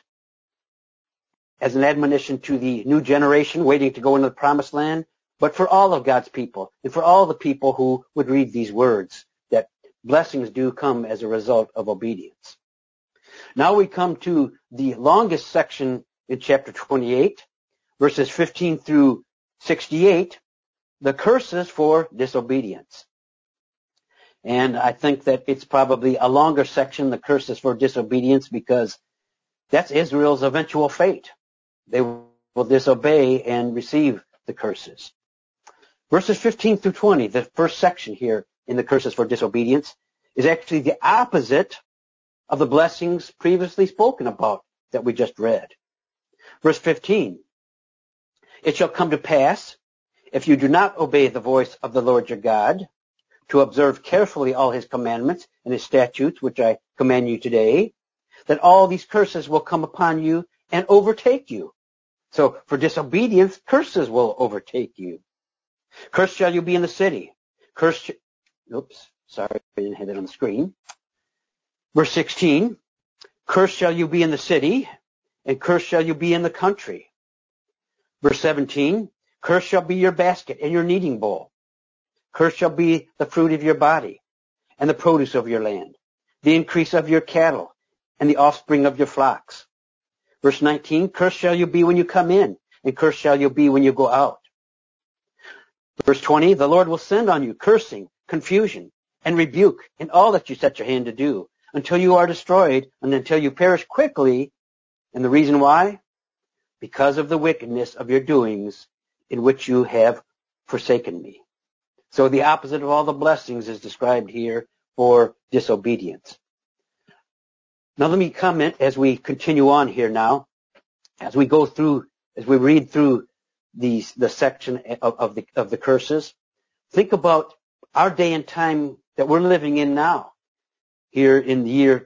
as an admonition to the new generation waiting to go into the promised land, but for all of God's people and for all the people who would read these words, that blessings do come as a result of obedience. Now we come to the longest section in chapter 28, verses 15 through 68, the curses for disobedience. And I think that it's probably a longer section, the curses for disobedience, because that's Israel's eventual fate. They will disobey and receive the curses. Verses 15 through 20, the first section here in the curses for disobedience, is actually the opposite of the blessings previously spoken about that we just read. Verse 15, it shall come to pass, if you do not obey the voice of the Lord your God, to observe carefully all his commandments and his statutes, which I command you today, that all these curses will come upon you and overtake you. So for disobedience, curses will overtake you. Cursed shall you be in the city. I didn't have it on the screen. Verse 16, cursed shall you be in the city, and cursed shall you be in the country. Verse 17, cursed shall be your basket and your kneading bowl. Cursed shall be the fruit of your body, and the produce of your land, the increase of your cattle, and the offspring of your flocks. Verse 19, cursed shall you be when you come in, and cursed shall you be when you go out. Verse 20, the Lord will send on you cursing, confusion, and rebuke in all that you set your hand to do, until you are destroyed, and until you perish quickly. And the reason why? Because of the wickedness of your doings, in which you have forsaken me. So the opposite of all the blessings is described here for disobedience. Now let me comment as we continue on here now, as we read through the section of the curses. Think about our day and time that we're living in now, here in the year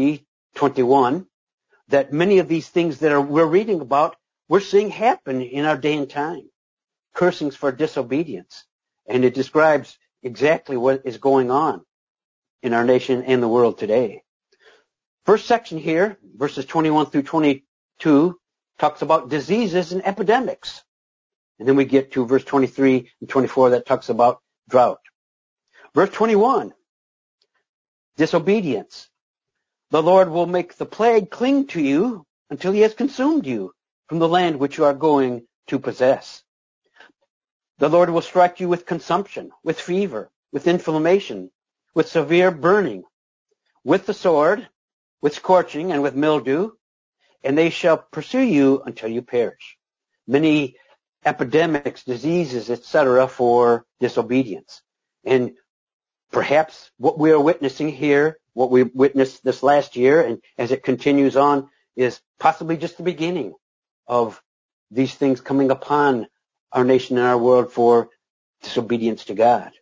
2021, that many of these things that we're reading about, we're seeing happen in our day and time. Cursings for disobedience. And it describes exactly what is going on in our nation and the world today. First section here, verses 21 through 22, talks about diseases and epidemics. And then we get to verse 23 and 24 that talks about drought. Verse 21, disobedience. The Lord will make the plague cling to you until he has consumed you from the land which you are going to possess. The Lord will strike you with consumption, with fever, with inflammation, with severe burning, with the sword, with scorching, and with mildew, and they shall pursue you until you perish. Many epidemics, diseases, etc., for disobedience. And perhaps what we are witnessing here, what we witnessed this last year, and as it continues on, is possibly just the beginning of these things coming upon our nation and our world for disobedience to God.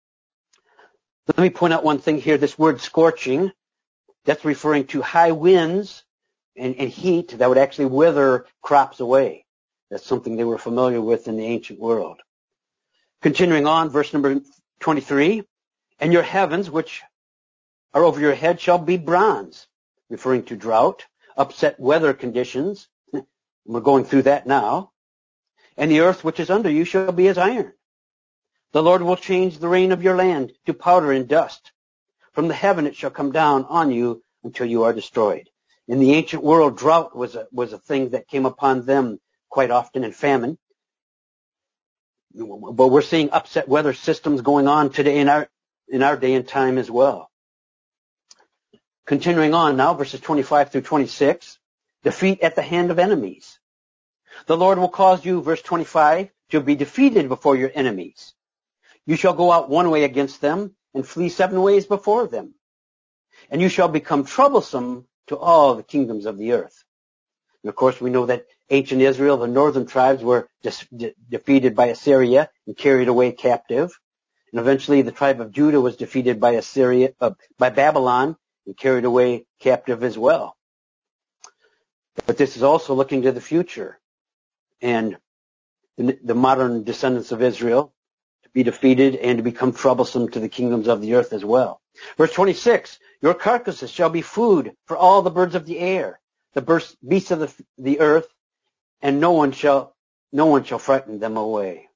Let me point out one thing here. This word scorching, that's referring to high winds and heat that would actually wither crops away. That's something they were familiar with in the ancient world. Continuing on, verse number 23, and your heavens, which are over your head, shall be bronze, referring to drought, upset weather conditions. We're going through that now. And the earth which is under you shall be as iron. The Lord will change the rain of your land to powder and dust. From the heaven it shall come down on you until you are destroyed. In the ancient world, drought was a thing that came upon them quite often, and famine. But we're seeing upset weather systems going on today in our day and time as well. Continuing on now, verses 25 through 26, defeat at the hand of enemies. The Lord will cause you, verse 25, to be defeated before your enemies. You shall go out one way against them and flee 7 ways before them. And you shall become troublesome to all the kingdoms of the earth. And of course, we know that ancient Israel, the northern tribes, were defeated by Assyria and carried away captive. And eventually the tribe of Judah was defeated by by Babylon and carried away captive as well. But this is also looking to the future. And the modern descendants of Israel to be defeated and to become troublesome to the kingdoms of the earth as well. Verse 26, your carcasses shall be food for all the birds of the air, the beasts of the earth, and no one shall frighten them away.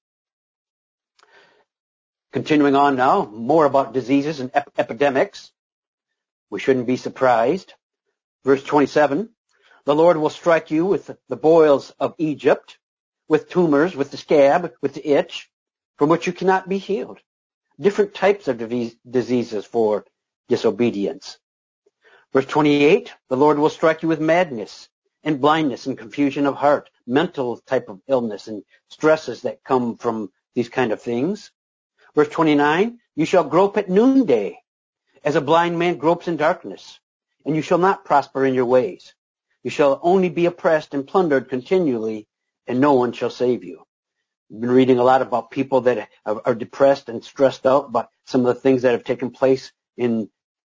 Continuing on now, more about diseases and epidemics. We shouldn't be surprised. Verse 27, the Lord will strike you with the boils of Egypt, with tumors, with the scab, with the itch, from which you cannot be healed. Different types of diseases for disobedience. Verse 28, the Lord will strike you with madness and blindness and confusion of heart, mental type of illness and stresses that come from these kind of things. Verse 29, you shall grope at noonday, as a blind man gropes in darkness, and you shall not prosper in your ways. You shall only be oppressed and plundered continually, and no one shall save you. We've been reading a lot about people that are depressed and stressed out about some of the things that have taken place in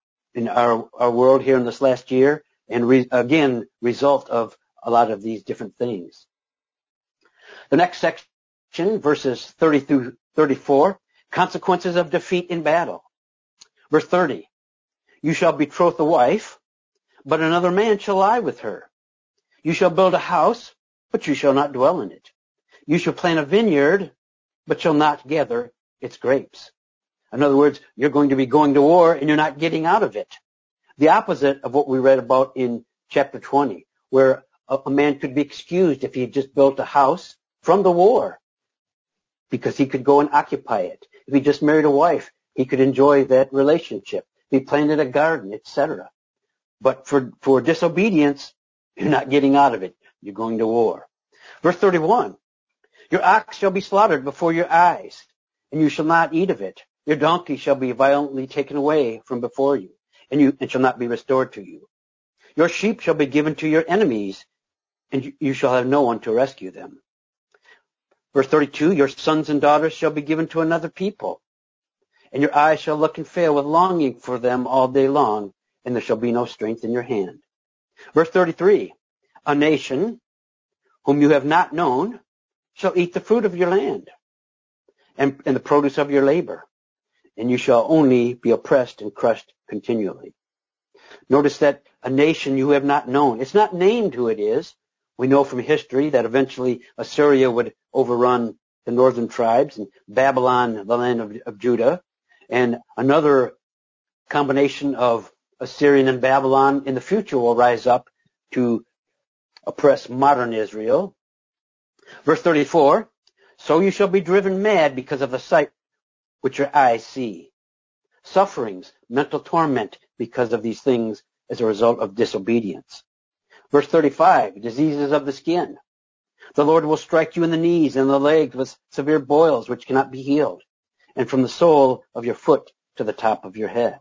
our world here in this last year, and again, result of a lot of these different things. The next section, verses 30 through 34, consequences of defeat in battle. Verse 30, you shall betroth a wife, but another man shall lie with her. You shall build a house, but you shall not dwell in it. You shall plant a vineyard, but shall not gather its grapes. In other words, you're going to be going to war and you're not getting out of it. The opposite of what we read about in chapter 20, where a man could be excused if he just built a house from the war because he could go and occupy it. If he just married a wife, he could enjoy that relationship. If he planted a garden, etc. But for disobedience, you're not getting out of it. You're going to war. Verse 31, your ox shall be slaughtered before your eyes, and you shall not eat of it. Your donkey shall be violently taken away from before you, and shall not be restored to you. Your sheep shall be given to your enemies, and you shall have no one to rescue them. Verse 32, your sons and daughters shall be given to another people, and your eyes shall look and fail with longing for them all day long, and there shall be no strength in your hand. Verse 33, a nation whom you have not known shall eat the fruit of your land and the produce of your labor, and you shall only be oppressed and crushed continually. Notice that a nation you have not known. It's not named who it is. We know from history that eventually Assyria would overrun the northern tribes and Babylon, the land of Judah, and another combination of Assyrian and Babylon in the future will rise up to oppress modern Israel. Verse 34, so you shall be driven mad because of the sight which your eyes see. Sufferings, mental torment because of these things as a result of disobedience. Verse 35, diseases of the skin. The Lord will strike you in the knees and the legs with severe boils which cannot be healed, and from the sole of your foot to the top of your head.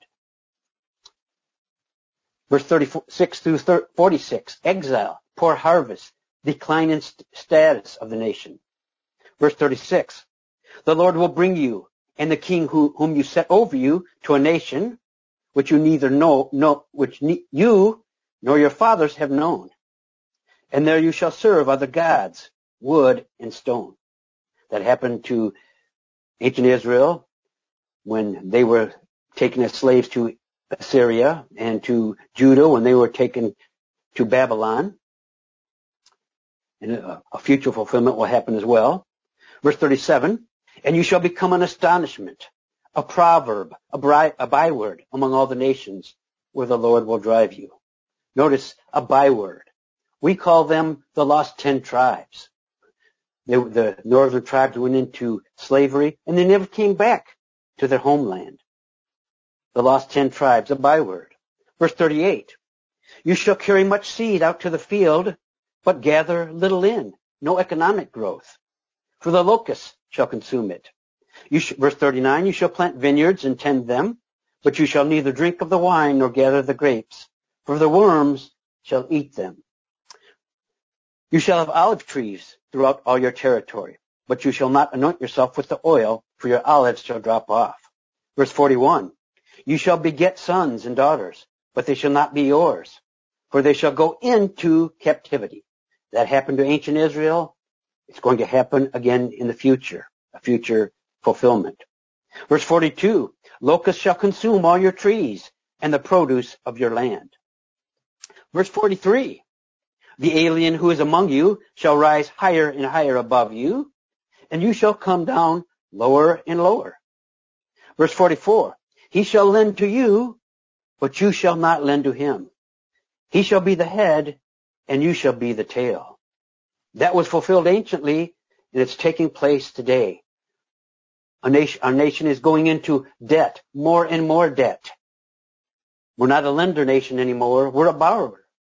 Verse 36 through 46, exile, poor harvest, decline in status of the nation. Verse 36, the Lord will bring you and the king whom you set over you to a nation which you neither you nor your fathers have known. And there you shall serve other gods, wood and stone. That happened to ancient Israel when they were taken as slaves to Assyria, and to Judah when they were taken to Babylon. And a future fulfillment will happen as well. Verse 37, and you shall become an astonishment, a proverb, a byword among all the nations where the Lord will drive you. Notice a byword. We call them the lost 10 tribes. The northern tribes went into slavery and they never came back to their homeland. The lost 10 tribes, a byword. Verse 38, you shall carry much seed out to the field, but gather little in, no economic growth, for the locusts shall consume it. Verse 39, you shall plant vineyards and tend them, but you shall neither drink of the wine nor gather the grapes, for the worms shall eat them. You shall have olive trees throughout all your territory, but you shall not anoint yourself with the oil, for your olives shall drop off. Verse 41, you shall beget sons and daughters, but they shall not be yours, for they shall go into captivity. That happened to ancient Israel. It's going to happen again in the future, a future fulfillment. Verse 42, locusts shall consume all your trees and the produce of your land. Verse 43, the alien who is among you shall rise higher and higher above you, and you shall come down lower and lower. Verse 44, he shall lend to you, but you shall not lend to him. He shall be the head, and you shall be the tail. That was fulfilled anciently, and it's taking place today. Our nation is going into debt, more and more debt. We're not a lender nation anymore. We're a borrower.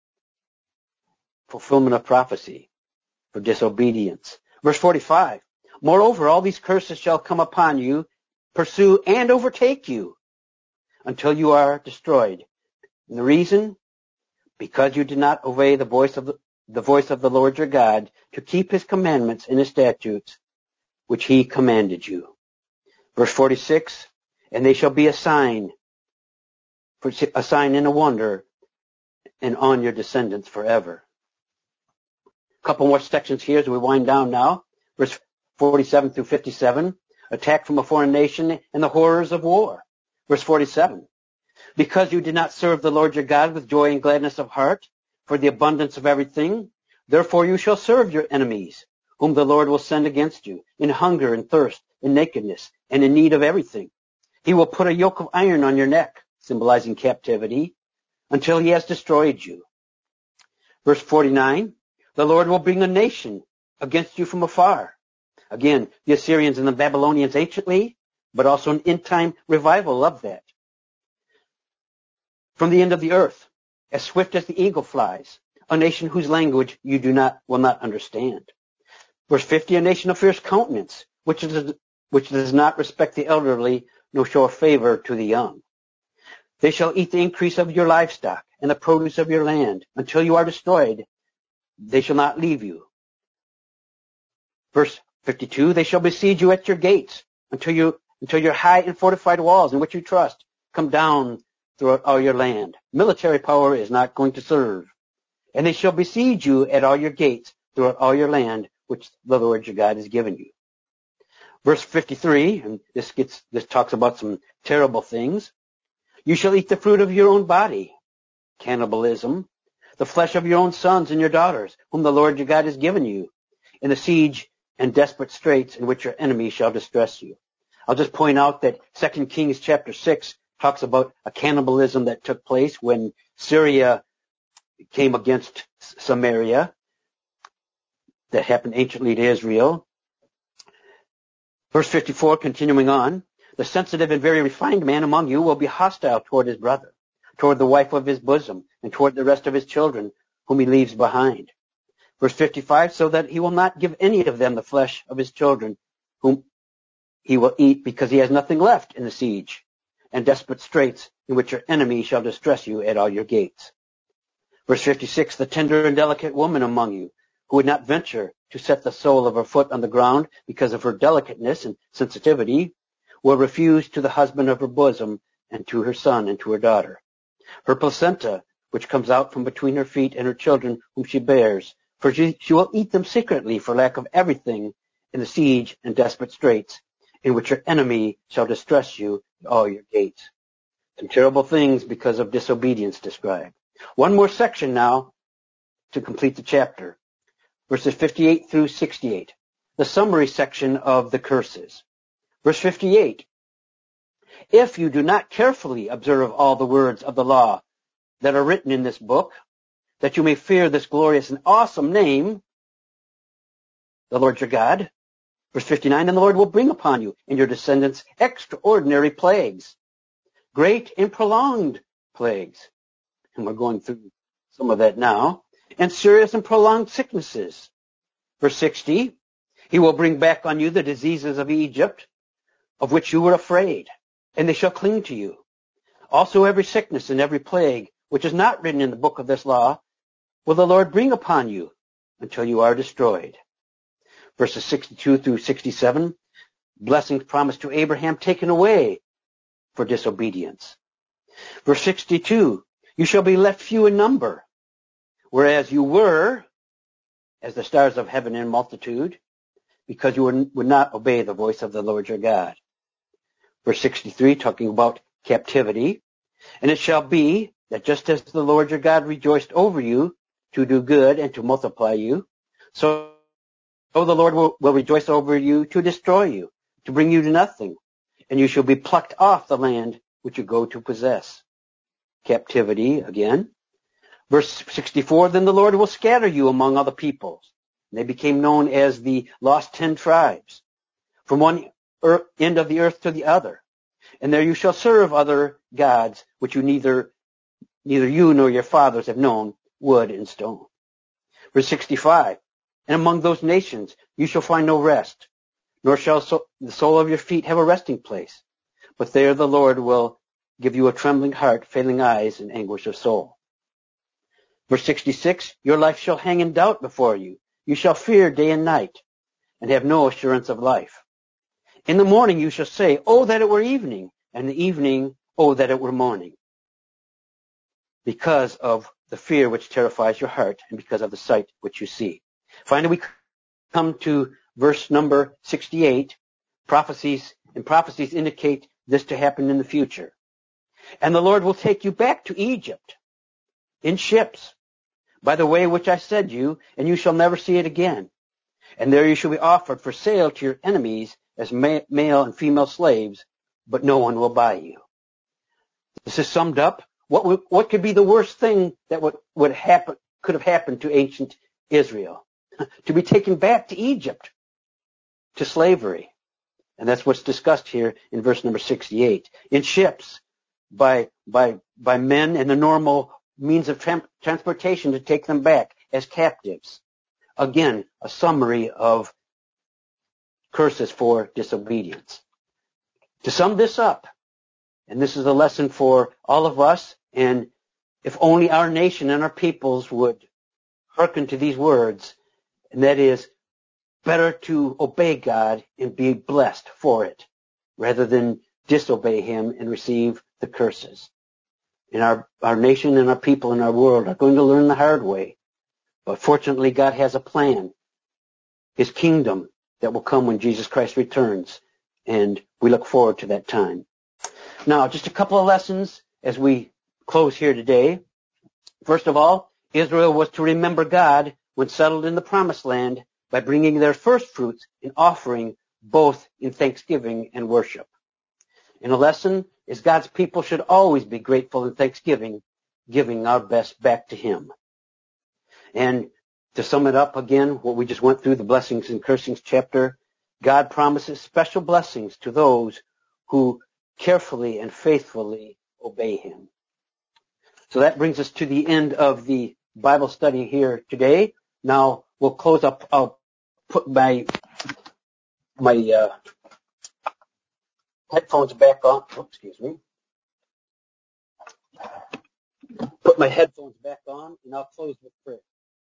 Fulfillment of prophecy for disobedience. Verse 45, moreover, all these curses shall come upon you, pursue and overtake you until you are destroyed. And the reason? Because you did not obey the voice of the Lord your God to keep his commandments and his statutes, which he commanded you. Verse 46, and they shall be a sign and a wonder, and on your descendants forever. A couple more sections here as we wind down now. Verse 47 through 57, attack from a foreign nation and the horrors of war. Verse 47, because you did not serve the Lord your God with joy and gladness of heart for the abundance of everything, therefore you shall serve your enemies, whom the Lord will send against you, in hunger and thirst, in nakedness, and in need of everything. He will put a yoke of iron on your neck, symbolizing captivity, until he has destroyed you. Verse 49, the Lord will bring a nation against you from afar. Again, the Assyrians and the Babylonians anciently, but also an end-time revival of that. From the end of the earth, as swift as the eagle flies, a nation whose language you will not understand. Verse 50, a nation of fierce countenance, which does not respect the elderly, nor show favor to the young. They shall eat the increase of your livestock and the produce of your land until you are destroyed. They shall not leave you. Verse 52, they shall besiege you at your gates until your high and fortified walls in which you trust come down throughout all your land. Military power is not going to serve. And they shall besiege you at all your gates throughout all your land, which the Lord your God has given you. Verse 53, and this talks about some terrible things. You shall eat the fruit of your own body, cannibalism, the flesh of your own sons and your daughters, whom the Lord your God has given you, in the siege and desperate straits in which your enemy shall distress you. I'll just point out that 2 Kings chapter 6 talks about a cannibalism that took place when Syria came against Samaria, that happened anciently to Israel. Verse 54, continuing on, the sensitive and very refined man among you will be hostile toward his brother, toward the wife of his bosom, and toward the rest of his children, whom he leaves behind. Verse 55, so that he will not give any of them the flesh of his children, whom he will eat, because he has nothing left in the siege and desperate straits in which your enemy shall distress you at all your gates. Verse 56, the tender and delicate woman among you, who would not venture to set the sole of her foot on the ground because of her delicateness and sensitivity, will refuse to the husband of her bosom and to her son and to her daughter. Her placenta, which comes out from between her feet and her children whom she bears, for she will eat them secretly for lack of everything in the siege and desperate straits in which your enemy shall distress you at all your gates. Some terrible things because of disobedience described. One more section now to complete the chapter. Verses 58 through 68. The summary section of the curses. Verse 58. If you do not carefully observe all the words of the law that are written in this book, that you may fear this glorious and awesome name, the Lord your God. Verse 59, and the Lord will bring upon you and your descendants extraordinary plagues, great and prolonged plagues, and we're going through some of that now, and serious and prolonged sicknesses. Verse 60, he will bring back on you the diseases of Egypt, of which you were afraid, and they shall cling to you. Also every sickness and every plague, which is not written in the book of this law, will the Lord bring upon you until you are destroyed. Verses 62 through 67, blessings promised to Abraham taken away for disobedience. Verse 62, you shall be left few in number, whereas you were as the stars of heaven in multitude, because you would not obey the voice of the Lord your God. Verse 63, talking about captivity. And it shall be that just as the Lord your God rejoiced over you to do good and to multiply you, so the Lord will rejoice over you to destroy you, to bring you to nothing, and you shall be plucked off the land which you go to possess. Captivity again. Verse 64, then the Lord will scatter you among other peoples. And they became known as the lost 10 tribes, from one end of the earth to the other. And there you shall serve other gods, which neither you nor your fathers have known, wood and stone. Verse 65, and among those nations you shall find no rest, nor shall the sole of your feet have a resting place. But there the Lord will give you a trembling heart, failing eyes, and anguish of soul. Verse 66, your life shall hang in doubt before you. You shall fear day and night, and have no assurance of life. In the morning you shall say, oh, that it were evening, and in the evening, oh, that it were morning. Because of the fear which terrifies your heart, and because of the sight which you see. Finally, we come to verse number 68. Prophecies indicate this to happen in the future. And the Lord will take you back to Egypt in ships, by the way which I said you, and you shall never see it again. And there you shall be offered for sale to your enemies as male and female slaves, but no one will buy you. This is summed up. What could be the worst thing that could have happened to ancient Israel? To be taken back to Egypt, to slavery. And that's what's discussed here in verse number 68. In ships, by men and the normal means of transportation to take them back as captives. Again, a summary of curses for disobedience. To sum this up, and this is a lesson for all of us, and if only our nation and our peoples would hearken to these words, and that is, better to obey God and be blessed for it, rather than disobey Him and receive the curses. And our nation and our people and our world are going to learn the hard way. But fortunately, God has a plan, His kingdom that will come when Jesus Christ returns, and we look forward to that time. Now, just a couple of lessons as we close here today. First of all, Israel was to remember God when settled in the Promised Land by bringing their first fruits and offering both in thanksgiving and worship. And a lesson is God's people should always be grateful in thanksgiving, giving our best back to Him. And to sum it up again, what we just went through, the blessings and cursings chapter, God promises special blessings to those who carefully and faithfully obey Him. So that brings us to the end of the Bible study here today. Now we'll close up. I'll put my headphones back on. Oh, excuse me. Put my headphones back on, and I'll close with prayer.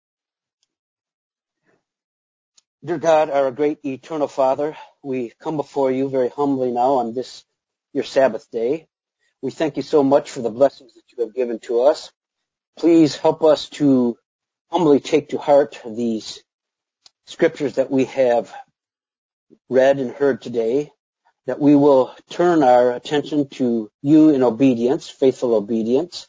Dear God, our great eternal Father, we come before you very humbly now on this, your Sabbath day. We thank you so much for the blessings that you have given to us. Please help us to humbly take to heart these scriptures that we have read and heard today, that we will turn our attention to you in obedience, faithful obedience.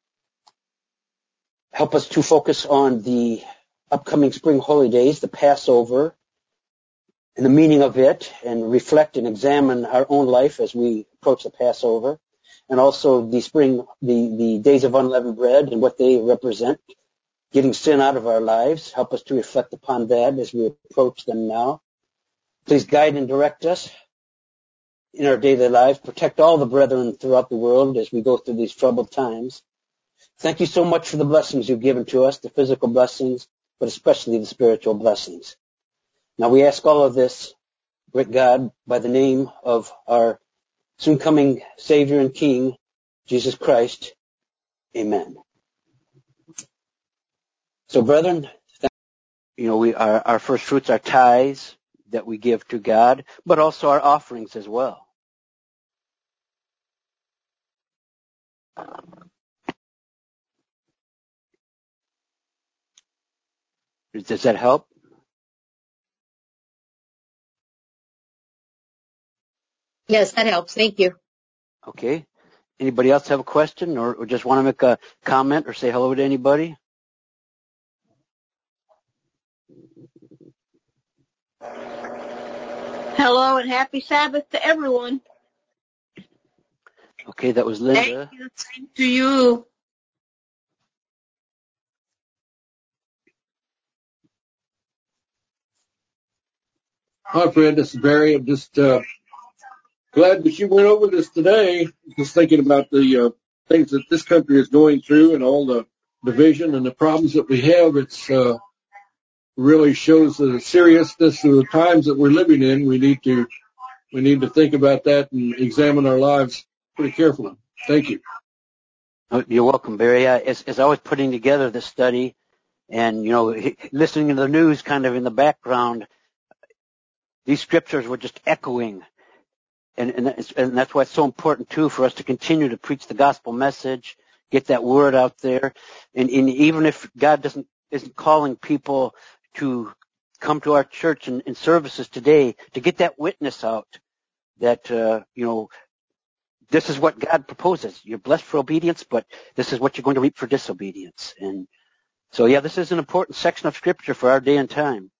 Help us to focus on the upcoming spring holidays, the Passover, and the meaning of it, and reflect and examine our own life as we approach the Passover, and also the days of unleavened bread and what they represent, getting sin out of our lives. Help us to reflect upon that as we approach them now. Please guide and direct us in our daily lives. Protect all the brethren throughout the world as we go through these troubled times. Thank you so much for the blessings you've given to us, the physical blessings, but especially the spiritual blessings. Now we ask all of this, great God, by the name of our soon-coming Savior and King, Jesus Christ. Amen. So, brethren, our first fruits are tithes that we give to God, but also our offerings as well. Does that help? Yes, that helps. Thank you. Okay. Anybody else have a question or just want to make a comment or say hello to anybody? Hello and happy Sabbath to everyone. Okay, that was Linda. Thank you. Same to you. Hi, Fred. This is Barry. I'm just glad that you went over this today. Just thinking about the things that this country is going through and all the division and the problems that we have. It's really shows the seriousness of the times that we're living in. We need to think about that and examine our lives pretty carefully. Thank you. You're welcome, Barry. As I was putting together this study and, listening to the news kind of in the background, these scriptures were just echoing. And that's why it's so important, too, for us to continue to preach the gospel message, get that word out there. And even if God isn't calling people to come to our church and services today, to get that witness out that, this is what God proposes. You're blessed for obedience, but this is what you're going to reap for disobedience. And so, this is an important section of Scripture for our day and time.